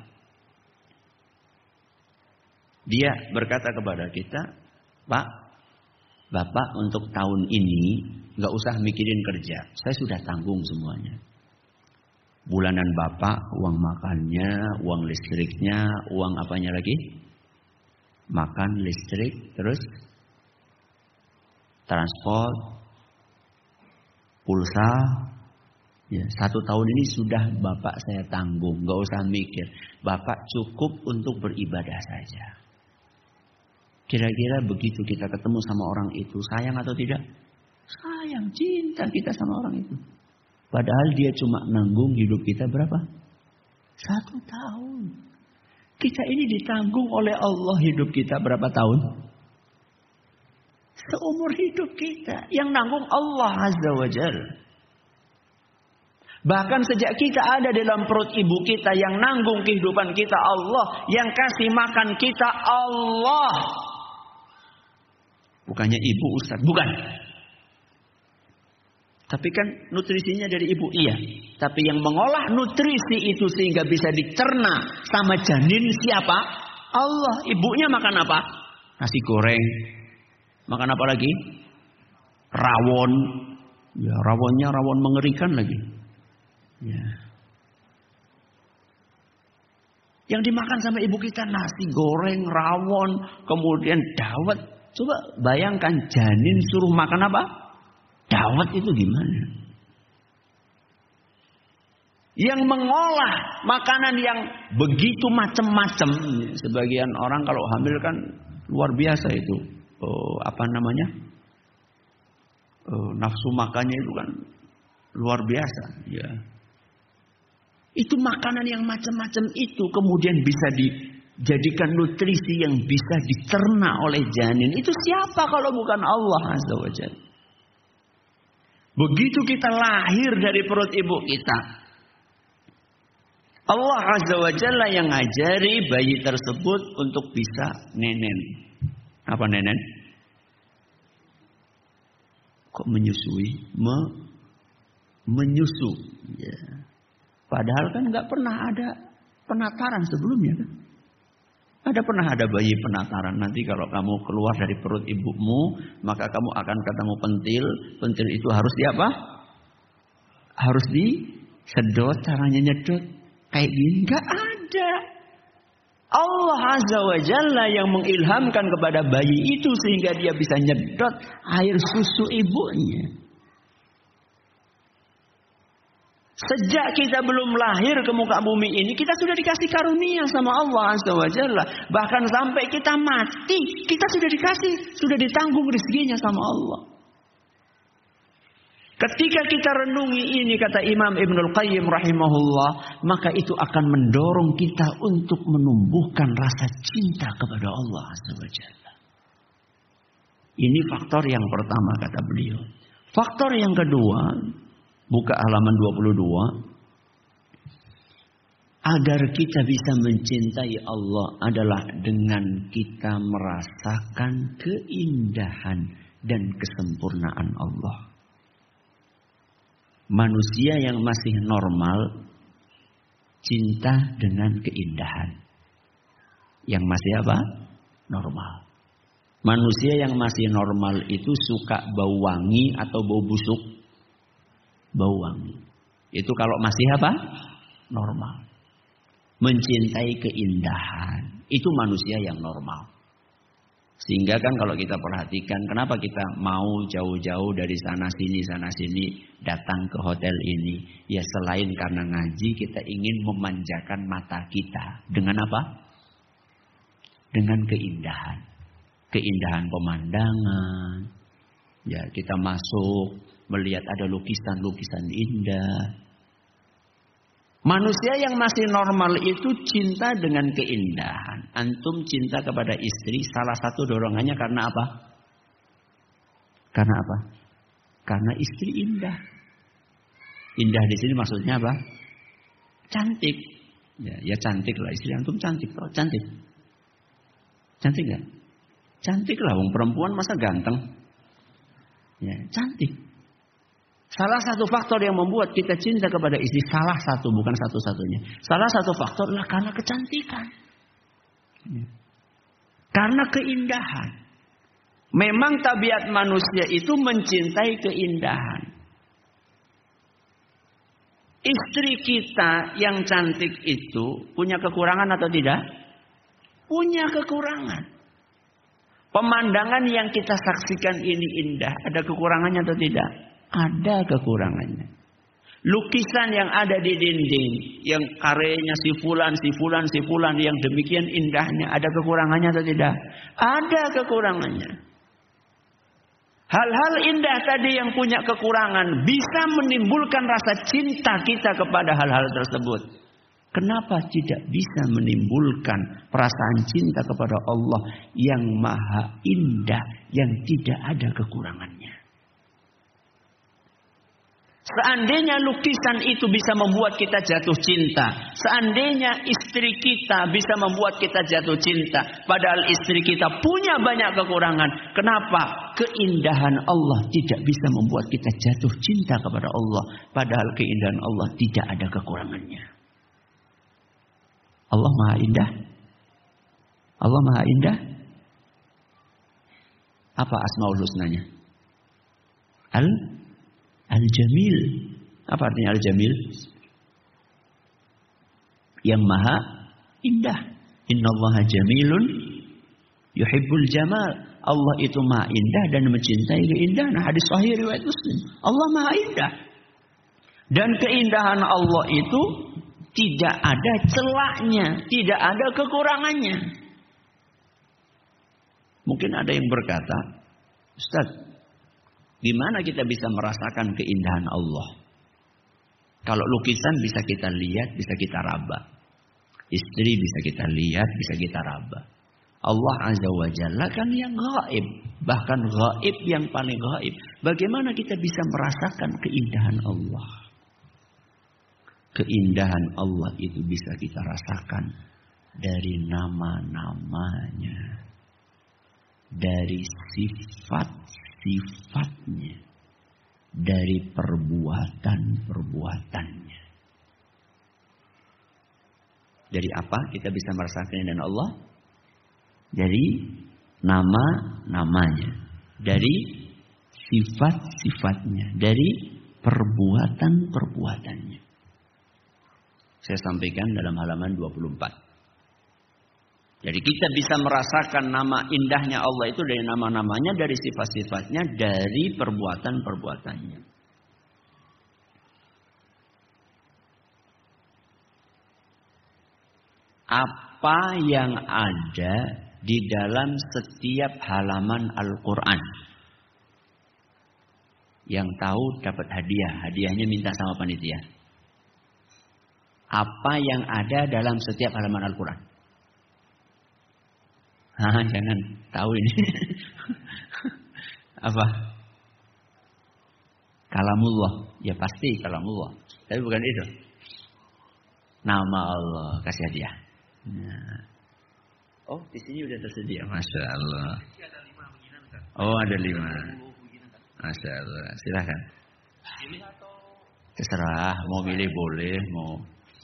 dia berkata kepada kita, Pak, Bapak untuk tahun ini gak usah mikirin kerja, saya sudah tanggung semuanya. Bulanan Bapak, uang makannya, uang listriknya, uang apanya lagi? Makan, listrik, terus transport, pulsa. Ya, satu tahun ini sudah Bapak saya tanggung, gak usah mikir. Bapak cukup untuk beribadah saja. Kira-kira begitu kita ketemu sama orang itu, sayang atau tidak? Sayang, cinta kita sama orang itu. Padahal dia cuma nanggung hidup kita berapa? Satu tahun. Kita ini ditanggung oleh Allah hidup kita berapa tahun? Seumur hidup kita. Yang nanggung Allah Azza wa Jalla. Bahkan sejak kita ada dalam perut ibu kita, yang nanggung kehidupan kita Allah, yang kasih makan kita Allah. Bukannya ibu Ustaz, bukan. Tapi kan nutrisinya dari ibu, iya. Tapi yang mengolah nutrisi itu sehingga bisa dicerna sama janin siapa? Allah. Ibunya makan apa? Nasi goreng. Makan apa lagi? Rawon. Ya, rawonnya rawon mengerikan lagi. Ya. Yang dimakan sama ibu kita nasi goreng, rawon, kemudian dawet. Coba bayangkan janin suruh makan apa? Dawet itu gimana? Yang mengolah makanan yang begitu macam-macam. Sebagian orang kalau hamil kan luar biasa itu. Oh, apa namanya? Oh, nafsu makannya itu kan luar biasa. Ya. Itu makanan yang macam-macam itu kemudian bisa dijadikan nutrisi yang bisa dicerna oleh janin. Itu siapa kalau bukan Allah Azza wa Jalla? Begitu kita lahir dari perut ibu kita, Allah Azza wa Jalla yang ngajari bayi tersebut untuk bisa nenen. Apa nenen? Kok menyusui? Me, menyusu. Ya. Padahal kan nggak pernah ada penataran sebelumnya kan? Ada pernah ada bayi penataran. Nanti kalau kamu keluar dari perut ibumu, maka kamu akan ketemu pentil. Pentil itu harus di apa? Harus disedot. Caranya nyedot kayak gini. Nggak ada. Allah Azza wa Jalla yang mengilhamkan kepada bayi itu sehingga dia bisa nyedot air susu ibunya. Sejak kita belum lahir ke muka bumi ini, kita sudah dikasih karunia sama Allah Azza wa Jalla. Bahkan sampai kita mati, kita sudah dikasih, sudah ditanggung rezekinya sama Allah. Ketika kita renungi ini, kata Imam Ibnul Qayyim rahimahullah, maka itu akan mendorong kita untuk menumbuhkan rasa cinta kepada Allah Azza wa Jalla. Ini faktor yang pertama kata beliau. Faktor yang kedua, buka halaman dua puluh dua. Agar kita bisa mencintai Allah adalah dengan kita merasakan keindahan dan kesempurnaan Allah. Manusia yang masih normal cinta dengan keindahan. Yang masih apa? Normal. Manusia yang masih normal itu suka bau wangi atau bau busuk? Bau wangi. Itu kalau masih apa? Normal. Mencintai keindahan. Itu manusia yang normal. Sehingga kan kalau kita perhatikan, kenapa kita mau jauh-jauh dari sana sini, sana sini, datang ke hotel ini. Ya selain karena ngaji, kita ingin memanjakan mata kita. Dengan apa? Dengan keindahan. Keindahan pemandangan. Ya kita masuk, melihat ada lukisan-lukisan indah. Manusia yang masih normal itu cinta dengan keindahan. Antum cinta kepada istri, salah satu dorongannya karena apa? Karena apa? Karena istri indah. Indah di sini maksudnya apa? Cantik. Ya, ya cantik lah, istri antum cantik, oh, cantik. Cantik gak? Cantik lah, wong perempuan masa ganteng? Ya, cantik. Salah satu faktor yang membuat kita cinta kepada istri, salah satu, bukan satu-satunya. Salah satu faktor adalah karena kecantikan. Karena keindahan. Memang tabiat manusia itu mencintai keindahan. Istri kita yang cantik itu punya kekurangan atau tidak? Punya kekurangan. Pemandangan yang kita saksikan ini indah, ada kekurangannya atau tidak? Ada kekurangannya. Lukisan yang ada di dinding, yang karyanya si fulan, si fulan, si fulan, yang demikian indahnya, ada kekurangannya atau tidak? Ada kekurangannya. Hal-hal indah tadi yang punya kekurangan bisa menimbulkan rasa cinta kita kepada hal-hal tersebut. Kenapa tidak bisa menimbulkan perasaan cinta kepada Allah yang maha indah, yang tidak ada kekurangannya? Seandainya lukisan itu bisa membuat kita jatuh cinta, seandainya istri kita bisa membuat kita jatuh cinta, padahal istri kita punya banyak kekurangan, kenapa keindahan Allah tidak bisa membuat kita jatuh cinta kepada Allah, padahal keindahan Allah tidak ada kekurangannya. Allah Maha Indah. Allah Maha Indah. Apa Asmaul Husnanya? Al Al-Jamil. Apa artinya Al-Jamil? Yang Maha Indah. Innallaha jamilun yuhibbul jamal. Allah itu Maha Indah dan mencintai keindahan. Hadis sahih riwayat Muslim. Allah Maha Indah. Dan keindahan Allah itu tidak ada celaknya, tidak ada kekurangannya. Mungkin ada yang berkata, Ustaz, gimana kita bisa merasakan keindahan Allah? Kalau lukisan bisa kita lihat, bisa kita raba. Istri bisa kita lihat, bisa kita raba. Allah Azza wa Jalla kan yang gaib. Bahkan gaib yang paling gaib. Bagaimana kita bisa merasakan keindahan Allah? Keindahan Allah itu bisa kita rasakan dari nama-namanya. Dari sifat-sifatnya, dari perbuatan-perbuatannya. Dari apa kita bisa merasakan keindahan Allah? Dari nama-namanya, dari sifat-sifatnya, dari perbuatan-perbuatannya. Saya sampaikan dalam halaman dua puluh empat. Jadi kita bisa merasakan nama indahnya Allah itu dari nama-namanya, dari sifat-sifatnya, dari perbuatan-perbuatannya. Apa yang ada di dalam setiap halaman Al-Quran? Yang tahu dapat hadiah. Hadiahnya minta sama panitia. Apa yang ada dalam setiap halaman Al-Quran? Hah, jangan tahu ini. Apa? Kalamullah. Ya pasti kalamullah. Tapi bukan itu. Nama Allah. Kasih hadiah. Nah. Oh, di sini udah tersedia. Masya Allah. Oh, ada lima. Masya Allah. Silakan. Terserah. Mau milih boleh. Mau.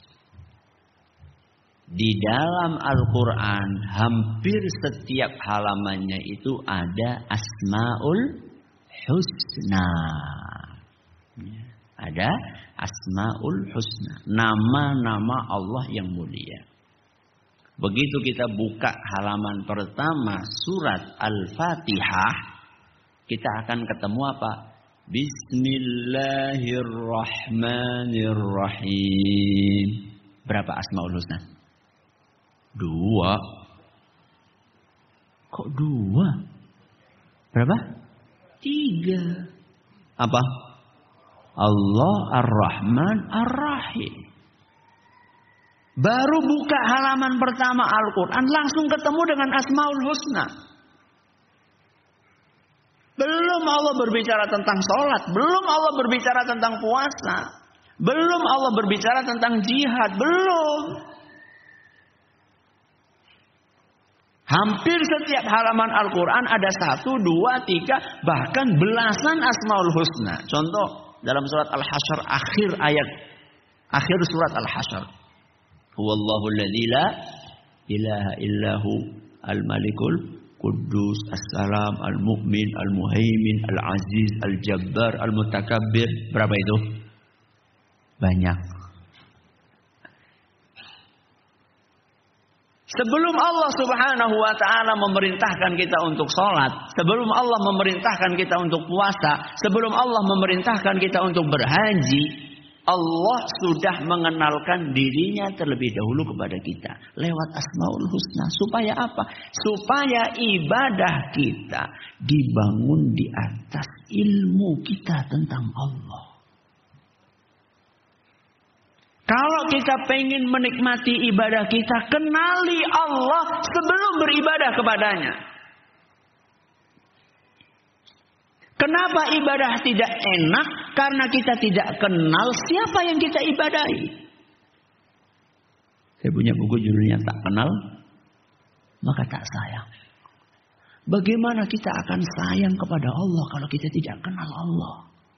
Di dalam Al-Quran hampir setiap halamannya itu ada Asmaul Husna. Ada Asmaul Husna. Nama-nama Allah yang mulia. Begitu kita buka halaman pertama surat Al-Fatihah, kita akan ketemu apa? Bismillahirrahmanirrahim. Berapa Asmaul Husna? Dua. Kok dua? Berapa? Tiga. Apa? Allah Ar-Rahman Ar-Rahim. Baru buka halaman pertama Al-Quran, langsung ketemu dengan Asmaul Husna. Belum Allah berbicara tentang sholat. Belum Allah berbicara tentang puasa. Belum Allah berbicara tentang jihad. Belum. Hampir setiap halaman Al-Quran ada satu, dua, tiga, bahkan belasan Asmaul Husna. Contoh dalam surat Al-Hasyr akhir ayat, akhir surat Al-Hasyr. Huwallahu alladzi la ilaha illahu al-malikul Quddus, As-Salam, Al-Mu'min, Al-Muhaimin, Al-Aziz, Al-Jabbar, Al-Mutakabbir. Berapa itu? Banyak. Sebelum Allah Subhanahu wa ta'ala memerintahkan kita untuk sholat, sebelum Allah memerintahkan kita untuk puasa, sebelum Allah memerintahkan kita untuk berhaji, Allah sudah mengenalkan dirinya terlebih dahulu kepada kita lewat Asmaul Husna. Supaya apa? Supaya ibadah kita dibangun di atas ilmu kita tentang Allah. Kalau kita pengen menikmati ibadah kita, kenali Allah sebelum beribadah kepadanya. Kenapa ibadah tidak enak? Karena kita tidak kenal siapa yang kita ibadahi. Saya punya buku judulnya Tak Kenal Maka Tak Sayang. Bagaimana kita akan sayang kepada Allah kalau kita tidak kenal Allah?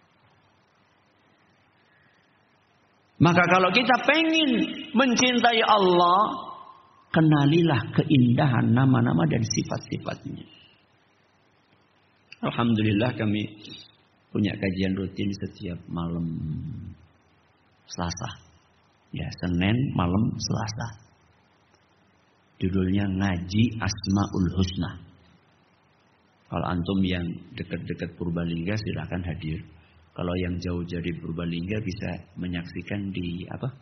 Maka kalau kita pengen mencintai Allah, kenalilah keindahan nama-nama dan sifat-sifatnya. Alhamdulillah kami punya kajian rutin setiap malam Selasa. Ya, Senin malam Selasa. Judulnya Ngaji Asmaul Husna. Kalau antum yang dekat-dekat Purbalingga silakan hadir. Kalau yang jauh dari Purbalingga bisa menyaksikan di apa?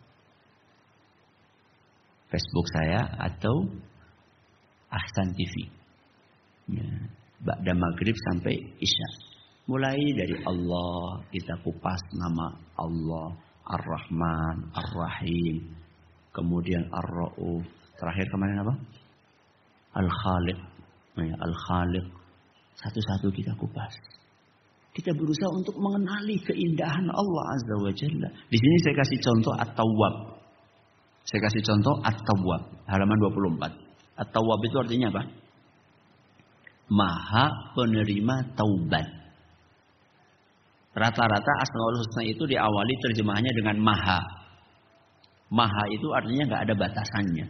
Facebook saya atau Ahsan T V. Ya, ba'da maghrib sampai isya. Mulai dari Allah kita kupas nama Allah, Ar-Rahman, Ar-Rahim, kemudian Ar-Ra'uf, terakhir kemarin apa? Al-Khaliq. Ya, Al-Khaliq. Satu-satu kita kupas. Kita berusaha untuk mengenali keindahan Allah Azza wa Jalla. Di sini saya kasih contoh At-Tawwab. Saya kasih contoh At-Tawwab. Halaman dua puluh empat. At-Tawwab itu artinya apa? Maha penerima taubat. Rata-rata Asmaul Husna itu diawali terjemahannya dengan Maha. Maha itu artinya nggak ada batasannya.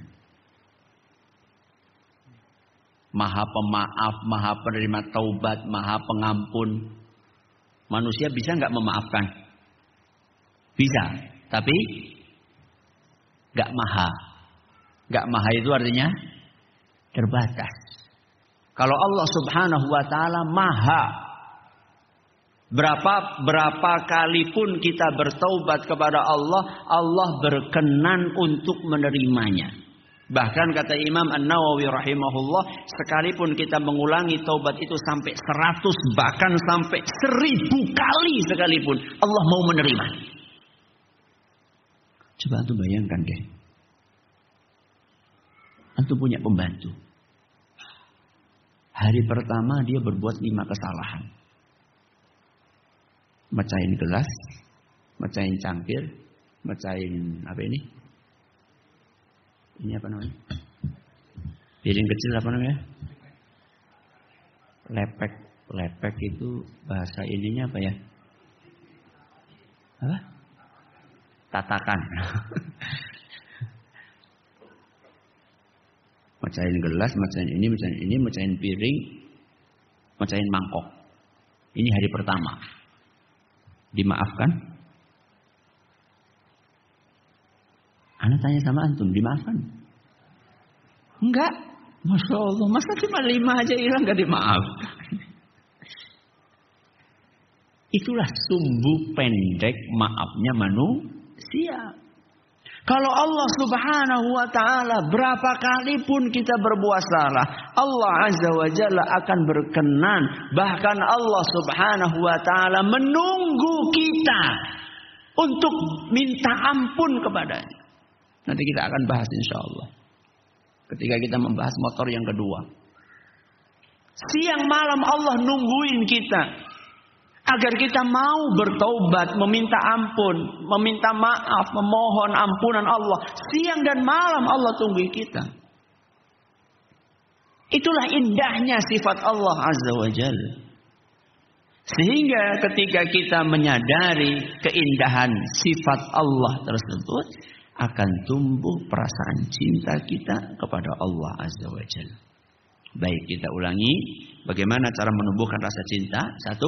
Maha pemaaf, Maha penerima taubat, Maha pengampun. Manusia bisa nggak memaafkan? Bisa, tapi nggak maha. Nggak maha itu artinya terbatas. Kalau Allah Subhanahu Wa Taala maha, berapa berapa kali pun kita bertaubat kepada Allah, Allah berkenan untuk menerimanya. Bahkan kata Imam An-Nawawi rahimahullah, sekalipun kita mengulangi taubat itu sampai seratus bahkan sampai seribu kali sekalipun, Allah mau menerima. Coba antum bayangkan deh. Antum punya pembantu. Hari pertama dia berbuat lima kesalahan. Mecahin gelas, mecahin cangkir, mecahin apa ini? Ini apa namanya? Piring kecil apa namanya? Lepek. Lepek itu bahasa ininya apa ya? Apa? Tatakan. Mecahin gelas, mecahin ini, mecahin ini, mecahin piring, mecahin mangkok. Ini hari pertama. Dimaafkan? Ana tanya sama antum, dimaafkan? Enggak. Masya Allah, masa cuma lima aja hilang gak dimaafkan? Itulah sumbu pendek maafnya manusia. Kalau Allah Subhanahu Wa Taala berapa kali pun kita berbuat salah, Allah Azza wa Jalla akan berkenan. Bahkan Allah Subhanahu Wa Taala menunggu kita untuk minta ampun kepadanya. Nanti kita akan bahas insya Allah. Ketika kita membahas motor yang kedua. Siang malam Allah nungguin kita. Agar kita mau bertaubat, meminta ampun, meminta maaf, memohon ampunan Allah. Siang dan malam Allah tungguin kita. Itulah indahnya sifat Allah Azza wa Jalla. Sehingga ketika kita menyadari keindahan sifat Allah tersebut, akan tumbuh perasaan cinta kita kepada Allah Azza wa Jalla. Baik, kita ulangi bagaimana cara menumbuhkan rasa cinta. Satu,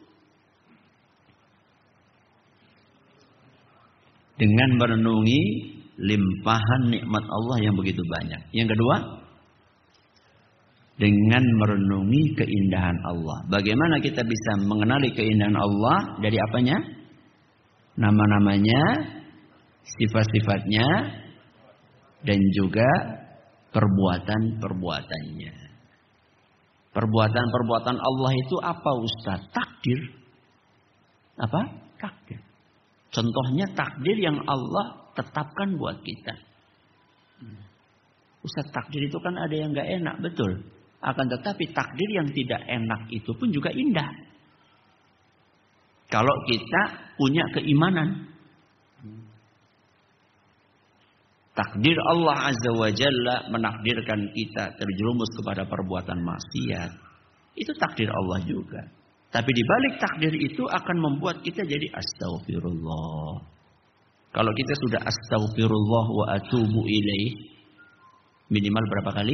dengan merenungi limpahan nikmat Allah yang begitu banyak. Yang kedua, dengan merenungi keindahan Allah. Bagaimana kita bisa mengenali keindahan Allah? Dari apanya? Nama-namanya, sifat-sifatnya, dan juga perbuatan-perbuatannya. Perbuatan-perbuatan Allah itu apa, Ustaz? Takdir. Apa? Takdir. Contohnya takdir yang Allah tetapkan buat kita. Ustaz, takdir itu kan ada yang gak enak, betul. Akan tetapi takdir yang tidak enak itu pun juga indah. Kalau kita punya keimanan. Takdir Allah Azza wa Jalla menakdirkan kita terjerumus kepada perbuatan maksiat. Itu takdir Allah juga. Tapi di balik takdir itu akan membuat kita jadi astaghfirullah. Kalau kita sudah astaghfirullah wa atubu ilaih, minimal berapa kali?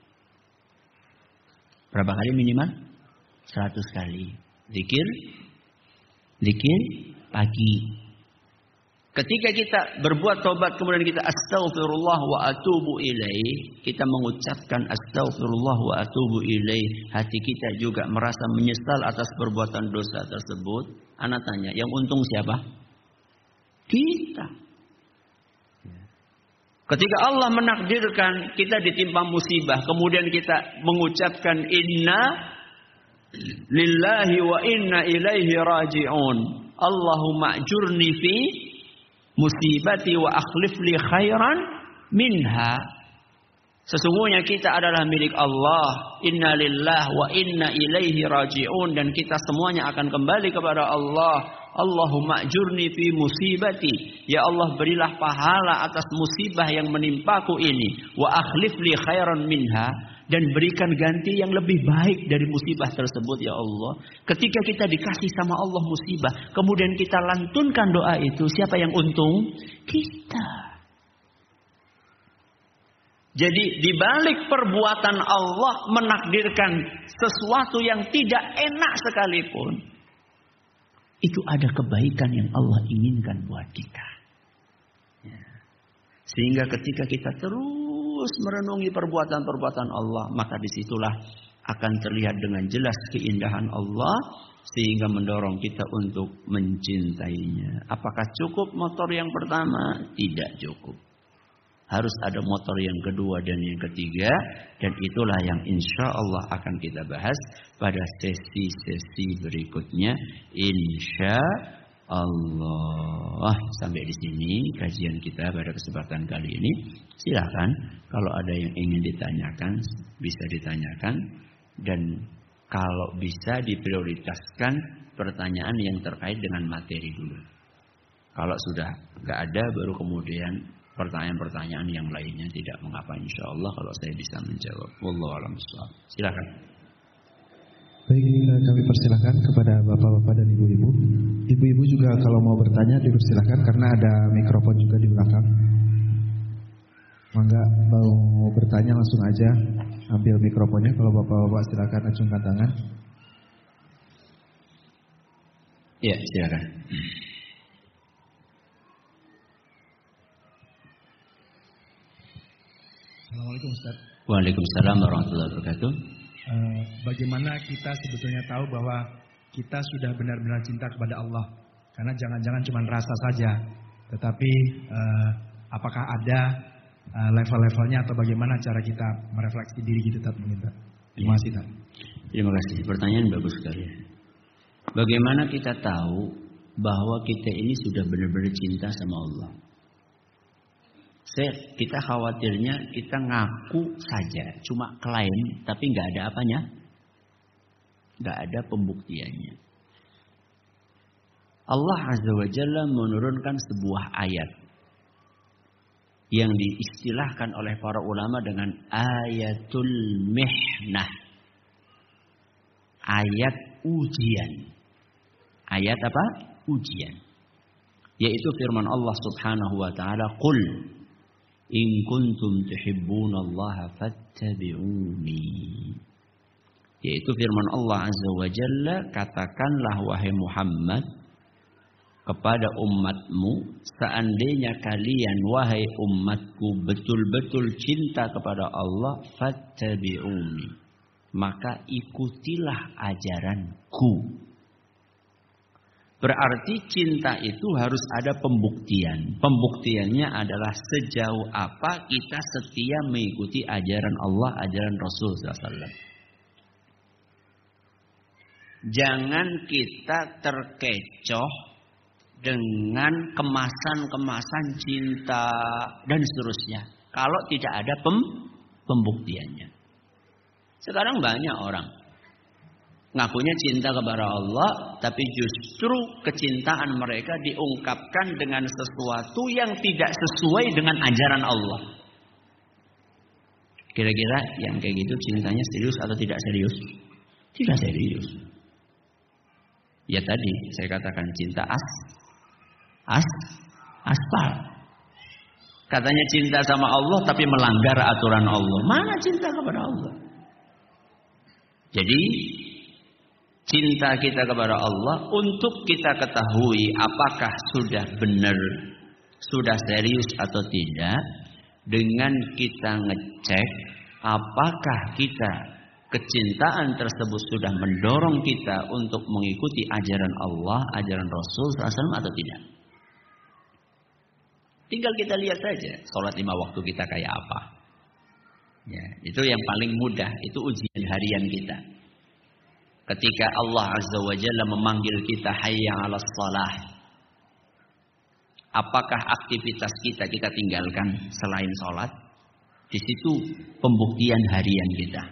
Berapa kali minimal? seratus kali. Zikir, zikir pagi. Ketika kita berbuat taubat kemudian kita astaghfirullah wa atubu ilaih, kita mengucapkan astaghfirullah wa atubu ilaih, hati kita juga merasa menyesal atas perbuatan dosa tersebut. Ana tanya, yang untung siapa? Kita. Ketika Allah menakdirkan kita ditimpa musibah, kemudian kita mengucapkan inna lillahi wa inna ilaihi raji'un. Allahumma ajurni fi musibati wa akhlif li khairan minha. Sesungguhnya kita adalah milik Allah. Inna lillah wa inna ilaihi raji'un. Dan kita semuanya akan kembali kepada Allah. Allahumma ajurni fi musibati. Ya Allah, berilah pahala atas musibah yang menimpaku ini. Wa akhlif li khairan minha. Dan berikan ganti yang lebih baik dari musibah tersebut ya Allah. Ketika kita dikasih sama Allah musibah, kemudian kita lantunkan doa itu, siapa yang untung? Kita. Jadi di balik perbuatan Allah menakdirkan sesuatu yang tidak enak sekalipun, itu ada kebaikan yang Allah inginkan buat kita. Ya. Sehingga ketika kita terus merenungi perbuatan-perbuatan Allah, maka disitulah akan terlihat dengan jelas keindahan Allah, sehingga mendorong kita untuk mencintainya. Apakah cukup motor yang pertama? Tidak cukup. Harus ada motor yang kedua dan yang ketiga. Dan itulah yang insya Allah akan kita bahas pada sesi-sesi berikutnya. Insya Allah. Sampai di sini kajian kita pada kesempatan kali ini. Silakan kalau ada yang ingin ditanyakan, bisa ditanyakan. Dan kalau bisa diprioritaskan pertanyaan yang terkait dengan materi dulu. Kalau sudah nggak ada, baru kemudian pertanyaan-pertanyaan yang lainnya. Tidak mengapa, insya Allah kalau saya bisa menjawab. Wallahu a'lam bishawab. Silakan. Baik, kami persilakan kepada bapak-bapak dan ibu-ibu. Ibu-ibu juga kalau mau bertanya dipersilakan karena ada mikrofon juga di belakang. Mangga mau bertanya langsung aja ambil mikrofonnya. Kalau bapak-bapak silakan acungkan tangan. Ya, silakan. Assalamualaikum Ustaz. Waalaikumsalam warahmatullahi wabarakatuh. Uh, bagaimana kita sebetulnya tahu bahwa kita sudah benar-benar cinta kepada Allah? Karena jangan-jangan cuma rasa saja, tetapi uh, apakah ada uh, level-levelnya atau bagaimana cara kita merefleksi diri gitu, Ustaz? Terima kasih, Ustaz. Terima kasih. Pertanyaan bagus sekali. Bagaimana kita tahu bahwa kita ini sudah benar-benar cinta sama Allah? Saya, kita khawatirnya kita ngaku saja, cuma klaim, tapi nggak ada apanya, nggak ada pembuktiannya. Allah Azza wa Jalla menurunkan sebuah ayat yang diistilahkan oleh para ulama dengan ayatul mihnah, ayat ujian. Ayat apa? Ujian. Yaitu firman Allah Subhanahu wa taala, "Qul in kuntum tuhibbunallaha fattabi'uni." Yaitu firman Allah Azza wa Jalla, katakanlah wahai Muhammad kepada umatmu, seandainya kalian wahai umatku betul-betul cinta kepada Allah, fattabi'uni, maka ikutilah ajaranku. Berarti cinta itu harus ada pembuktian. Pembuktiannya adalah sejauh apa kita setia mengikuti ajaran Allah, ajaran Rasul sallallahu alaihi wasallam. Jangan kita terkecoh dengan kemasan-kemasan cinta dan seterusnya, kalau tidak ada pem pembuktiannya. Sekarang banyak orang Ngakunya cinta kepada Allah, tapi justru kecintaan mereka diungkapkan dengan sesuatu yang tidak sesuai dengan ajaran Allah. Kira-kira yang kayak gitu cintanya serius atau tidak serius? Tidak serius. Ya tadi saya katakan cinta as, as, aspal. Katanya cinta sama Allah tapi melanggar aturan Allah. Mana cinta kepada Allah? Jadi cinta kita kepada Allah untuk kita ketahui apakah sudah benar, sudah serius atau tidak, dengan kita ngecek apakah kita kecintaan tersebut sudah mendorong kita untuk mengikuti ajaran Allah, ajaran Rasul sallallahu alaihi wasallam atau tidak. Tinggal kita lihat saja sholat lima waktu kita kayak apa. Ya, itu yang paling mudah, itu ujian harian kita. Ketika Allah Azza wa Jalla memanggil kita hayya 'alas shalah, apakah aktivitas kita kita tinggalkan selain sholat? Di situ pembuktian harian kita.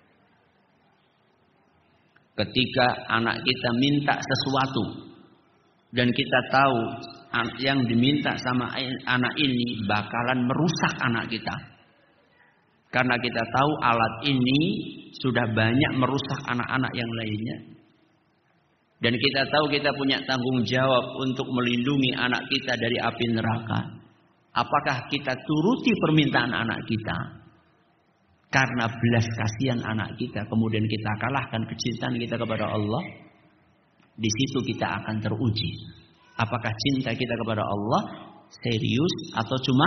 Ketika anak kita minta sesuatu dan kita tahu yang diminta sama anak ini bakalan merusak anak kita, karena kita tahu alat ini sudah banyak merusak anak-anak yang lainnya. Dan kita tahu kita punya tanggung jawab untuk melindungi anak kita dari api neraka. Apakah kita turuti permintaan anak kita? Karena belas kasihan anak kita, kemudian kita kalahkan kecintaan kita kepada Allah. Di situ kita akan teruji. Apakah cinta kita kepada Allah serius atau cuma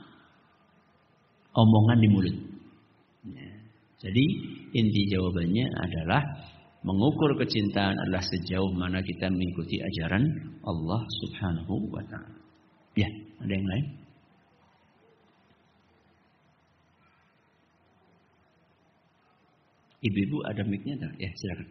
omongan di mulut? Jadi inti jawabannya adalah mengukur kecintaan adalah sejauh mana kita mengikuti ajaran Allah Subhanahu wa taala. Ya, ada yang lain? Ibu-ibu ada mic-nya tak? Ya, silakan.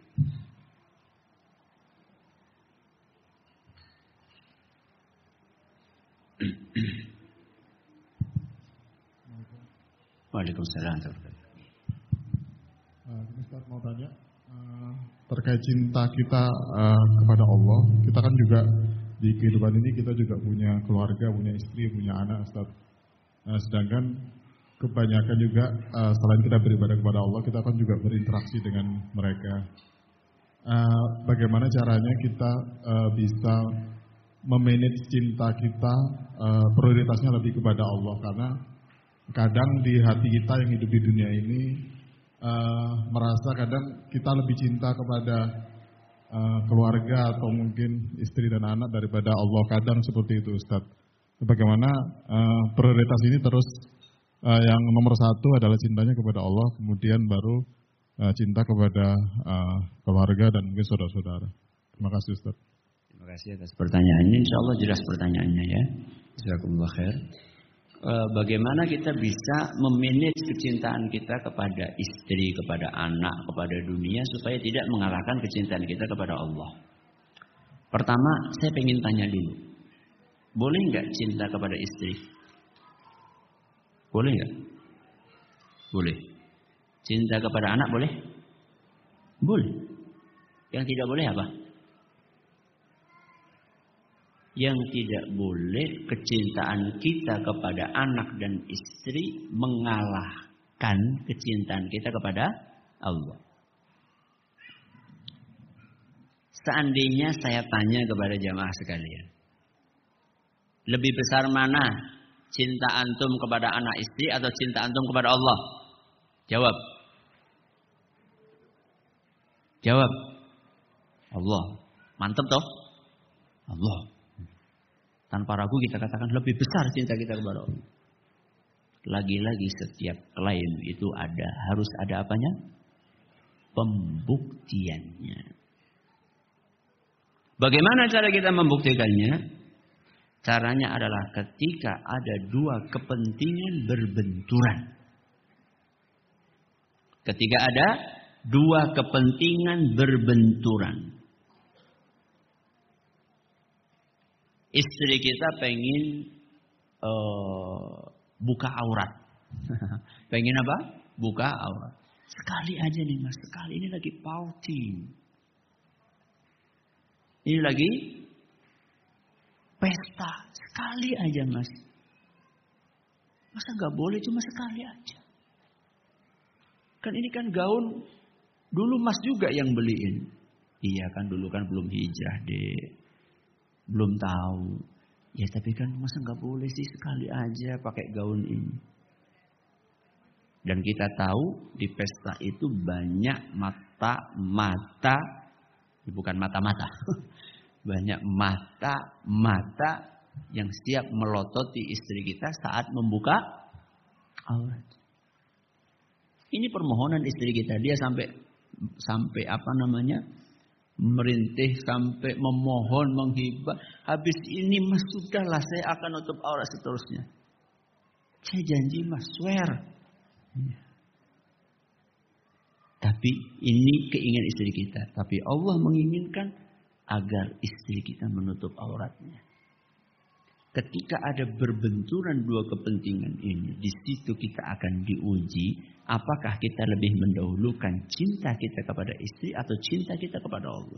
Waalaikumsalam. Uh, Ustaz mau tanya uh, terkait cinta kita uh, kepada Allah. Kita kan juga di kehidupan ini kita juga punya keluarga, punya istri, punya anak, Ustaz. Uh, sedangkan kebanyakan juga uh, selain kita beribadah kepada Allah, kita kan juga berinteraksi dengan mereka. Uh, bagaimana caranya kita uh, bisa memanage cinta kita, uh, prioritasnya lebih kepada Allah, karena kadang di hati kita yang hidup di dunia ini Uh, merasa kadang kita lebih cinta kepada uh, keluarga atau mungkin istri dan anak daripada Allah. Kadang seperti itu, Ustaz. Bagaimana uh, prioritas ini terus uh, yang nomor satu adalah cintanya kepada Allah, kemudian baru uh, cinta kepada uh, keluarga dan mungkin saudara-saudara. Terima kasih, Ustaz. Terima kasih atas pertanyaannya. Insya Allah jelas pertanyaannya ya. Jazakumullah khair. Bagaimana kita bisa memanage kecintaan kita kepada istri, kepada anak, kepada dunia supaya tidak mengalahkan kecintaan kita kepada Allah. Pertama, saya pengen tanya dulu. Boleh nggak cinta kepada istri? Boleh nggak? Boleh. Cinta kepada anak boleh? Boleh. Yang tidak boleh apa? Yang tidak boleh kecintaan kita kepada anak dan istri mengalahkan kecintaan kita kepada Allah. Seandainya saya tanya kepada jamaah sekalian, lebih besar mana cinta antum kepada anak istri atau cinta antum kepada Allah? Jawab. Jawab. Allah. Mantap toh? Allah. Tanpa ragu kita katakan lebih besar cinta kita kepada Allah. Lagi-lagi setiap klaim itu ada, harus ada apanya? Pembuktiannya. Bagaimana cara kita membuktikannya? Caranya adalah ketika ada dua kepentingan berbenturan. Ketika ada dua kepentingan berbenturan. Istri kita pengen uh, buka aurat. Pengen apa? Buka aurat. Sekali aja nih mas, sekali ini lagi pouting. Ini lagi pesta. Sekali aja mas. Masa gak boleh cuma sekali aja? Kan ini kan gaun. Dulu mas juga yang beliin. Iya kan dulu kan belum hijrah deh. Belum tahu. Ya tapi kan masa gak boleh sih sekali aja pakai gaun ini. Dan kita tahu di pesta itu banyak mata-mata. Bukan mata-mata. Banyak mata-mata yang siap melototi istri kita saat membuka aurat. Ini permohonan istri kita. Dia sampai sampai apa namanya? Merintih, sampai memohon, menghibah. Habis ini mas sudahlah saya akan nutup aurat seterusnya. Saya janji mas, swear. Ya. Tapi ini keinginan istri kita. Tapi Allah menginginkan agar istri kita menutup auratnya. Ketika ada berbenturan dua kepentingan ini, di situ kita akan diuji. Apakah kita lebih mendahulukan cinta kita kepada istri atau cinta kita kepada Allah?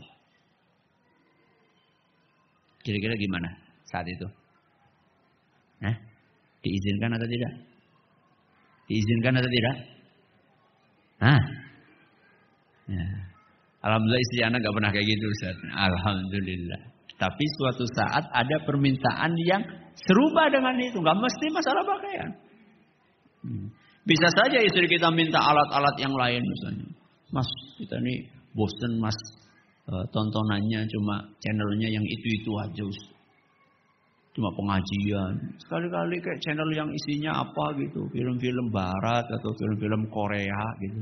Kira-kira gimana saat itu? Nah, diizinkan atau tidak? Diizinkan atau tidak? Nah, ya. Alhamdulillah istri anak gak pernah kayak gitu Ustaz. Alhamdulillah. Tapi suatu saat ada permintaan yang serupa dengan itu. Gak mesti masalah pakaian. Bisa saja istri kita minta alat-alat yang lain misalnya. Mas kita nih bosen mas tontonannya cuma channelnya yang itu-itu aja Ustaz. Cuma pengajian. Sekali-kali kayak channel yang isinya apa gitu. Film-film barat atau film-film Korea gitu.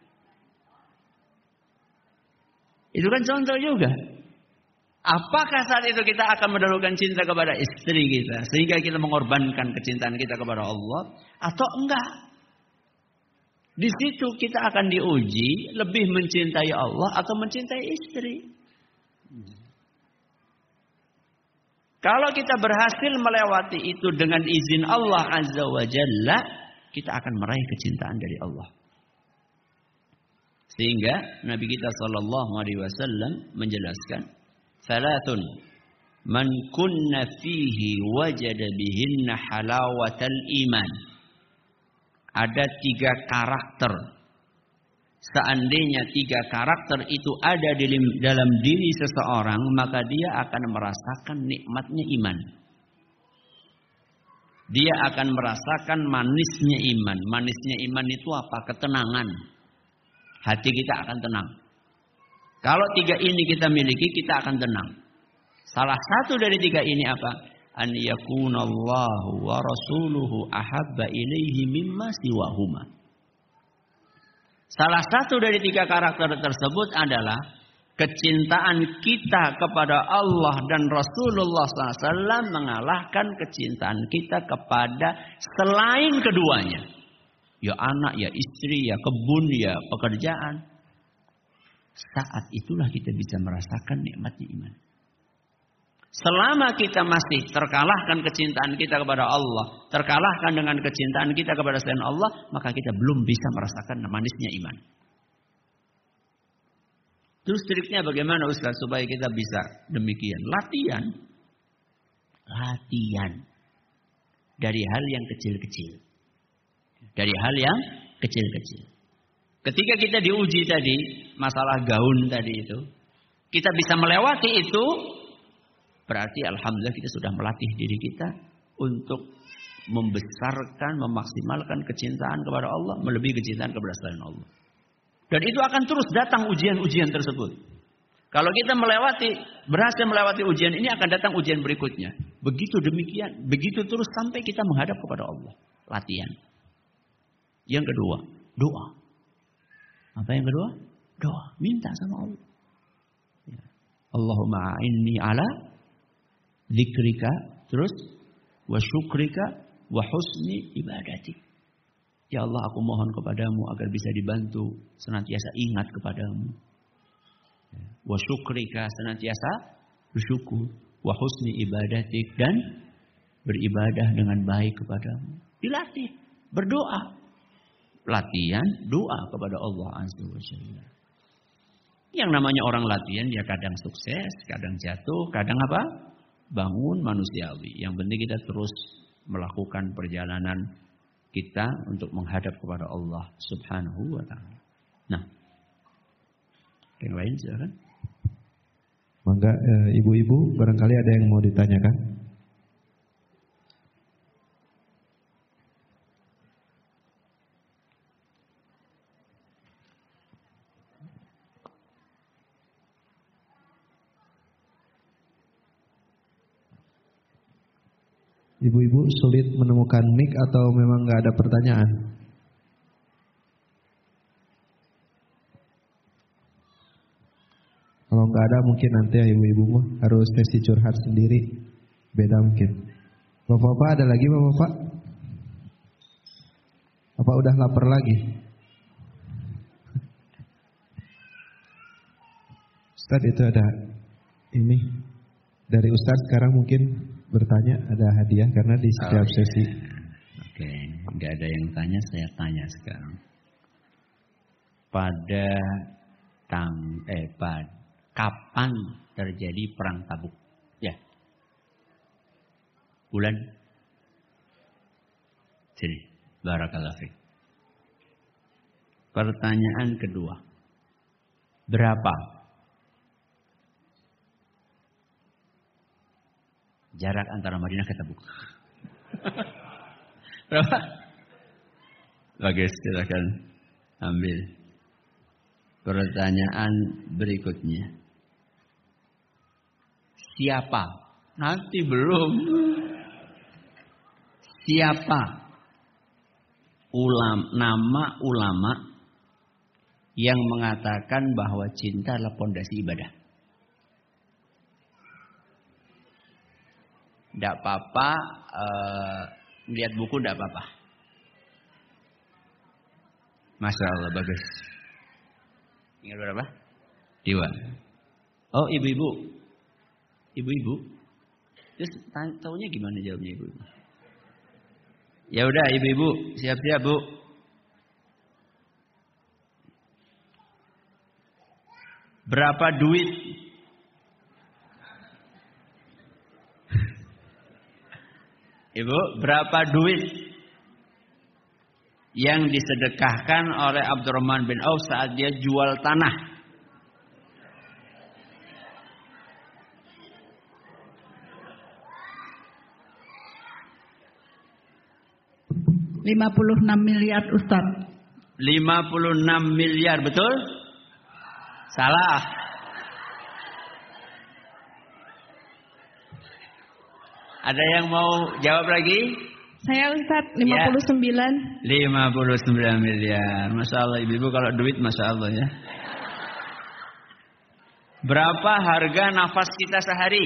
Itu kan contoh juga. Apakah saat itu kita akan mendahulukan cinta kepada istri kita. Sehingga kita mengorbankan kecintaan kita kepada Allah. Atau enggak. Di situ kita akan diuji. Lebih mencintai Allah atau mencintai istri. Kalau kita berhasil melewati itu dengan izin Allah Azza wa Jalla, kita akan meraih kecintaan dari Allah. Sehingga Nabi kita sallallahu alaihi wasallam menjelaskan, "Salatun man kunna fihi wajada bihinna halawatal iman." Ada tiga karakter. Seandainya tiga karakter itu ada di dalam diri seseorang, maka dia akan merasakan nikmatnya iman. Dia akan merasakan manisnya iman. Manisnya iman itu apa? Ketenangan. Hati kita akan tenang. Kalau tiga ini kita miliki, kita akan tenang. Salah satu dari tiga ini apa? An yakunallahu wa rasuluhu ahabba ilaihi mimma siwahuma. Salah satu dari tiga karakter tersebut adalah kecintaan kita kepada Allah dan Rasulullah shallallahu alaihi wasallam mengalahkan kecintaan kita kepada selain keduanya. Ya anak, ya istri, ya kebun, ya pekerjaan. Saat itulah kita bisa merasakan nikmatnya iman. Selama kita masih terkalahkan kecintaan kita kepada Allah, terkalahkan dengan kecintaan kita kepada selain Allah, maka kita belum bisa merasakan manisnya iman. Terus triknya bagaimana Ustaz supaya kita bisa demikian? Latihan. Latihan. Dari hal yang kecil-kecil. Dari hal yang kecil-kecil. Ketika kita diuji tadi, masalah gaun tadi itu, kita bisa melewati itu, berarti alhamdulillah kita sudah melatih diri kita untuk membesarkan, memaksimalkan kecintaan kepada Allah, melebihi kecintaan kepada selain Allah. Dan itu akan terus datang ujian-ujian tersebut. Kalau kita melewati, berhasil melewati ujian ini, akan datang ujian berikutnya. Begitu demikian, begitu terus sampai kita menghadap kepada Allah. Latihan. Yang kedua, doa. Apa yang kedua? Doa. Minta sama Allah. Ya. Allahumma a'inni ala dzikrika, terus wa syukrika wa husni ibadatik. Ya Allah, aku mohon kepadamu agar bisa dibantu senantiasa ingat kepadamu. Ya. Wa syukrika, senantiasa bersyukur. Wa husni ibadatik, dan beribadah dengan baik kepadamu. Dilatih, berdoa. Latihan doa kepada Allah Azza wa Jalla. Yang namanya orang latihan ya kadang sukses, kadang jatuh, kadang apa? Bangun manusiawi. Yang penting kita terus melakukan perjalanan kita untuk menghadap kepada Allah Subhanahu wa taala. Nah, yang lain silakan. Mangga eh, ibu-ibu barangkali ada yang mau ditanyakan. Ibu-ibu sulit menemukan mic atau memang nggak ada pertanyaan? Kalau nggak ada mungkin nanti ya ibu-ibu mah harus sesi curhat sendiri. Beda mungkin. Bapak-bapak ada lagi bapak-bapak? Apa udah lapar lagi? Ustadz itu ada ini dari Ustadz sekarang mungkin bertanya ada hadiah karena di setiap oh, sesi. Oke, nggak ada yang tanya, saya tanya sekarang. Pada tang eh pad, kapan terjadi perang Tabuk? Ya, bulan. Sini, barakallahu fiik. Pertanyaan kedua, berapa jarak antara Madinah ke Tabuk? Berapa? Bagus, silakan ambil. Pertanyaan berikutnya. Siapa? Nanti belum. Siapa ulam, nama ulama yang mengatakan bahwa cinta adalah pondasi ibadah? Tidak apa-apa, uh, lihat buku tidak apa-apa. Masya Allah, bagus. Ingat berapa? Dua. Oh, ibu-ibu. Ibu-ibu. Terus tahunya gimana jawabnya ibu? Ya udah, ibu-ibu, siap-siap, Bu. Berapa duit? Ibu, berapa duit yang disedekahkan oleh Abdurrahman bin Auf saat dia jual tanah? lima puluh enam miliar Ustaz. lima puluh enam miliar, betul? Salah. Ada yang mau jawab lagi? Saya Ustaz, lima puluh sembilan. Ya, lima puluh sembilan miliar. Masya Allah, ibu-ibu kalau duit Masya Allah ya. Berapa harga nafas kita sehari?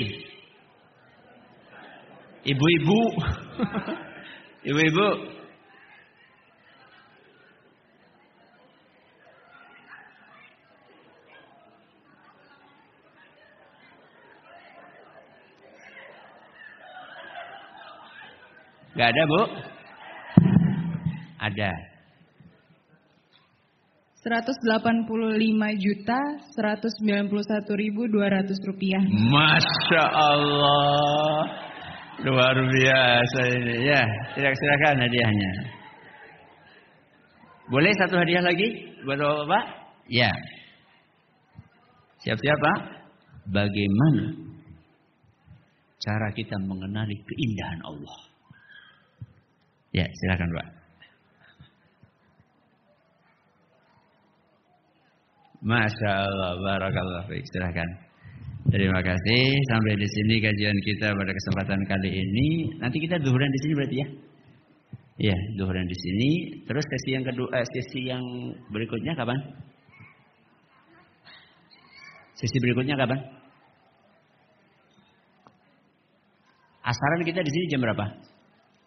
Ibu-ibu. Ibu-ibu. Gak ada, Bu? Ada. seratus delapan puluh lima juta seratus sembilan puluh satu ribu dua ratus rupiah. Masya Allah. Luar biasa ini. Ya, silakan hadiahnya. Boleh satu hadiah lagi buat Bapak? Ya. Siap-siap, Pak? Bagaimana cara kita mengenali keindahan Allah? Ya, silakan Pak. Masya Allah, barakallahu fiik. Silakan. Terima kasih. Sampai di sini kajian kita pada kesempatan kali ini. Nanti kita zuhuran di sini berarti ya? Iya, zuhuran di sini. Terus sesi yang kedua, eh, sesi yang berikutnya kapan? Sesi berikutnya kapan? Asaran kita di sini jam berapa?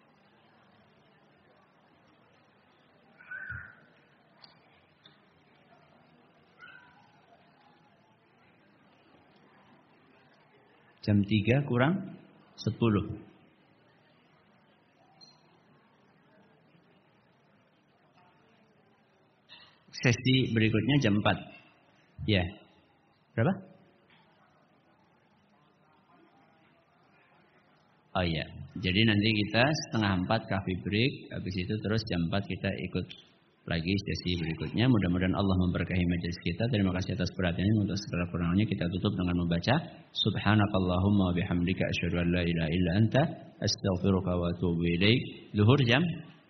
Jam tiga kurang sepuluh. Sesi berikutnya jam empat. Ya. Kata? Oh iya, jadi nanti kita setengah empat coffee break, habis itu terus jam empat kita ikut lagi sesi berikutnya. Mudah-mudahan Allah memberkahi majelis kita. Terima kasih atas perhatiannya. Untuk segala kurangnya kita tutup dengan membaca Subhanakallahumma wa bihamdika asyhadu an la ilaha illa anta astaghfiruka wa atubu ilaik. Zuhur jam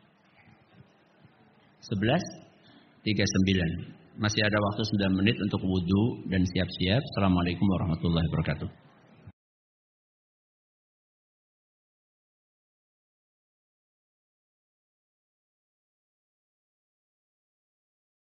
sebelas tiga puluh sembilan. Masih ada waktu sembilan menit untuk wudu dan siap-siap. Assalamualaikum warahmatullahi wabarakatuh.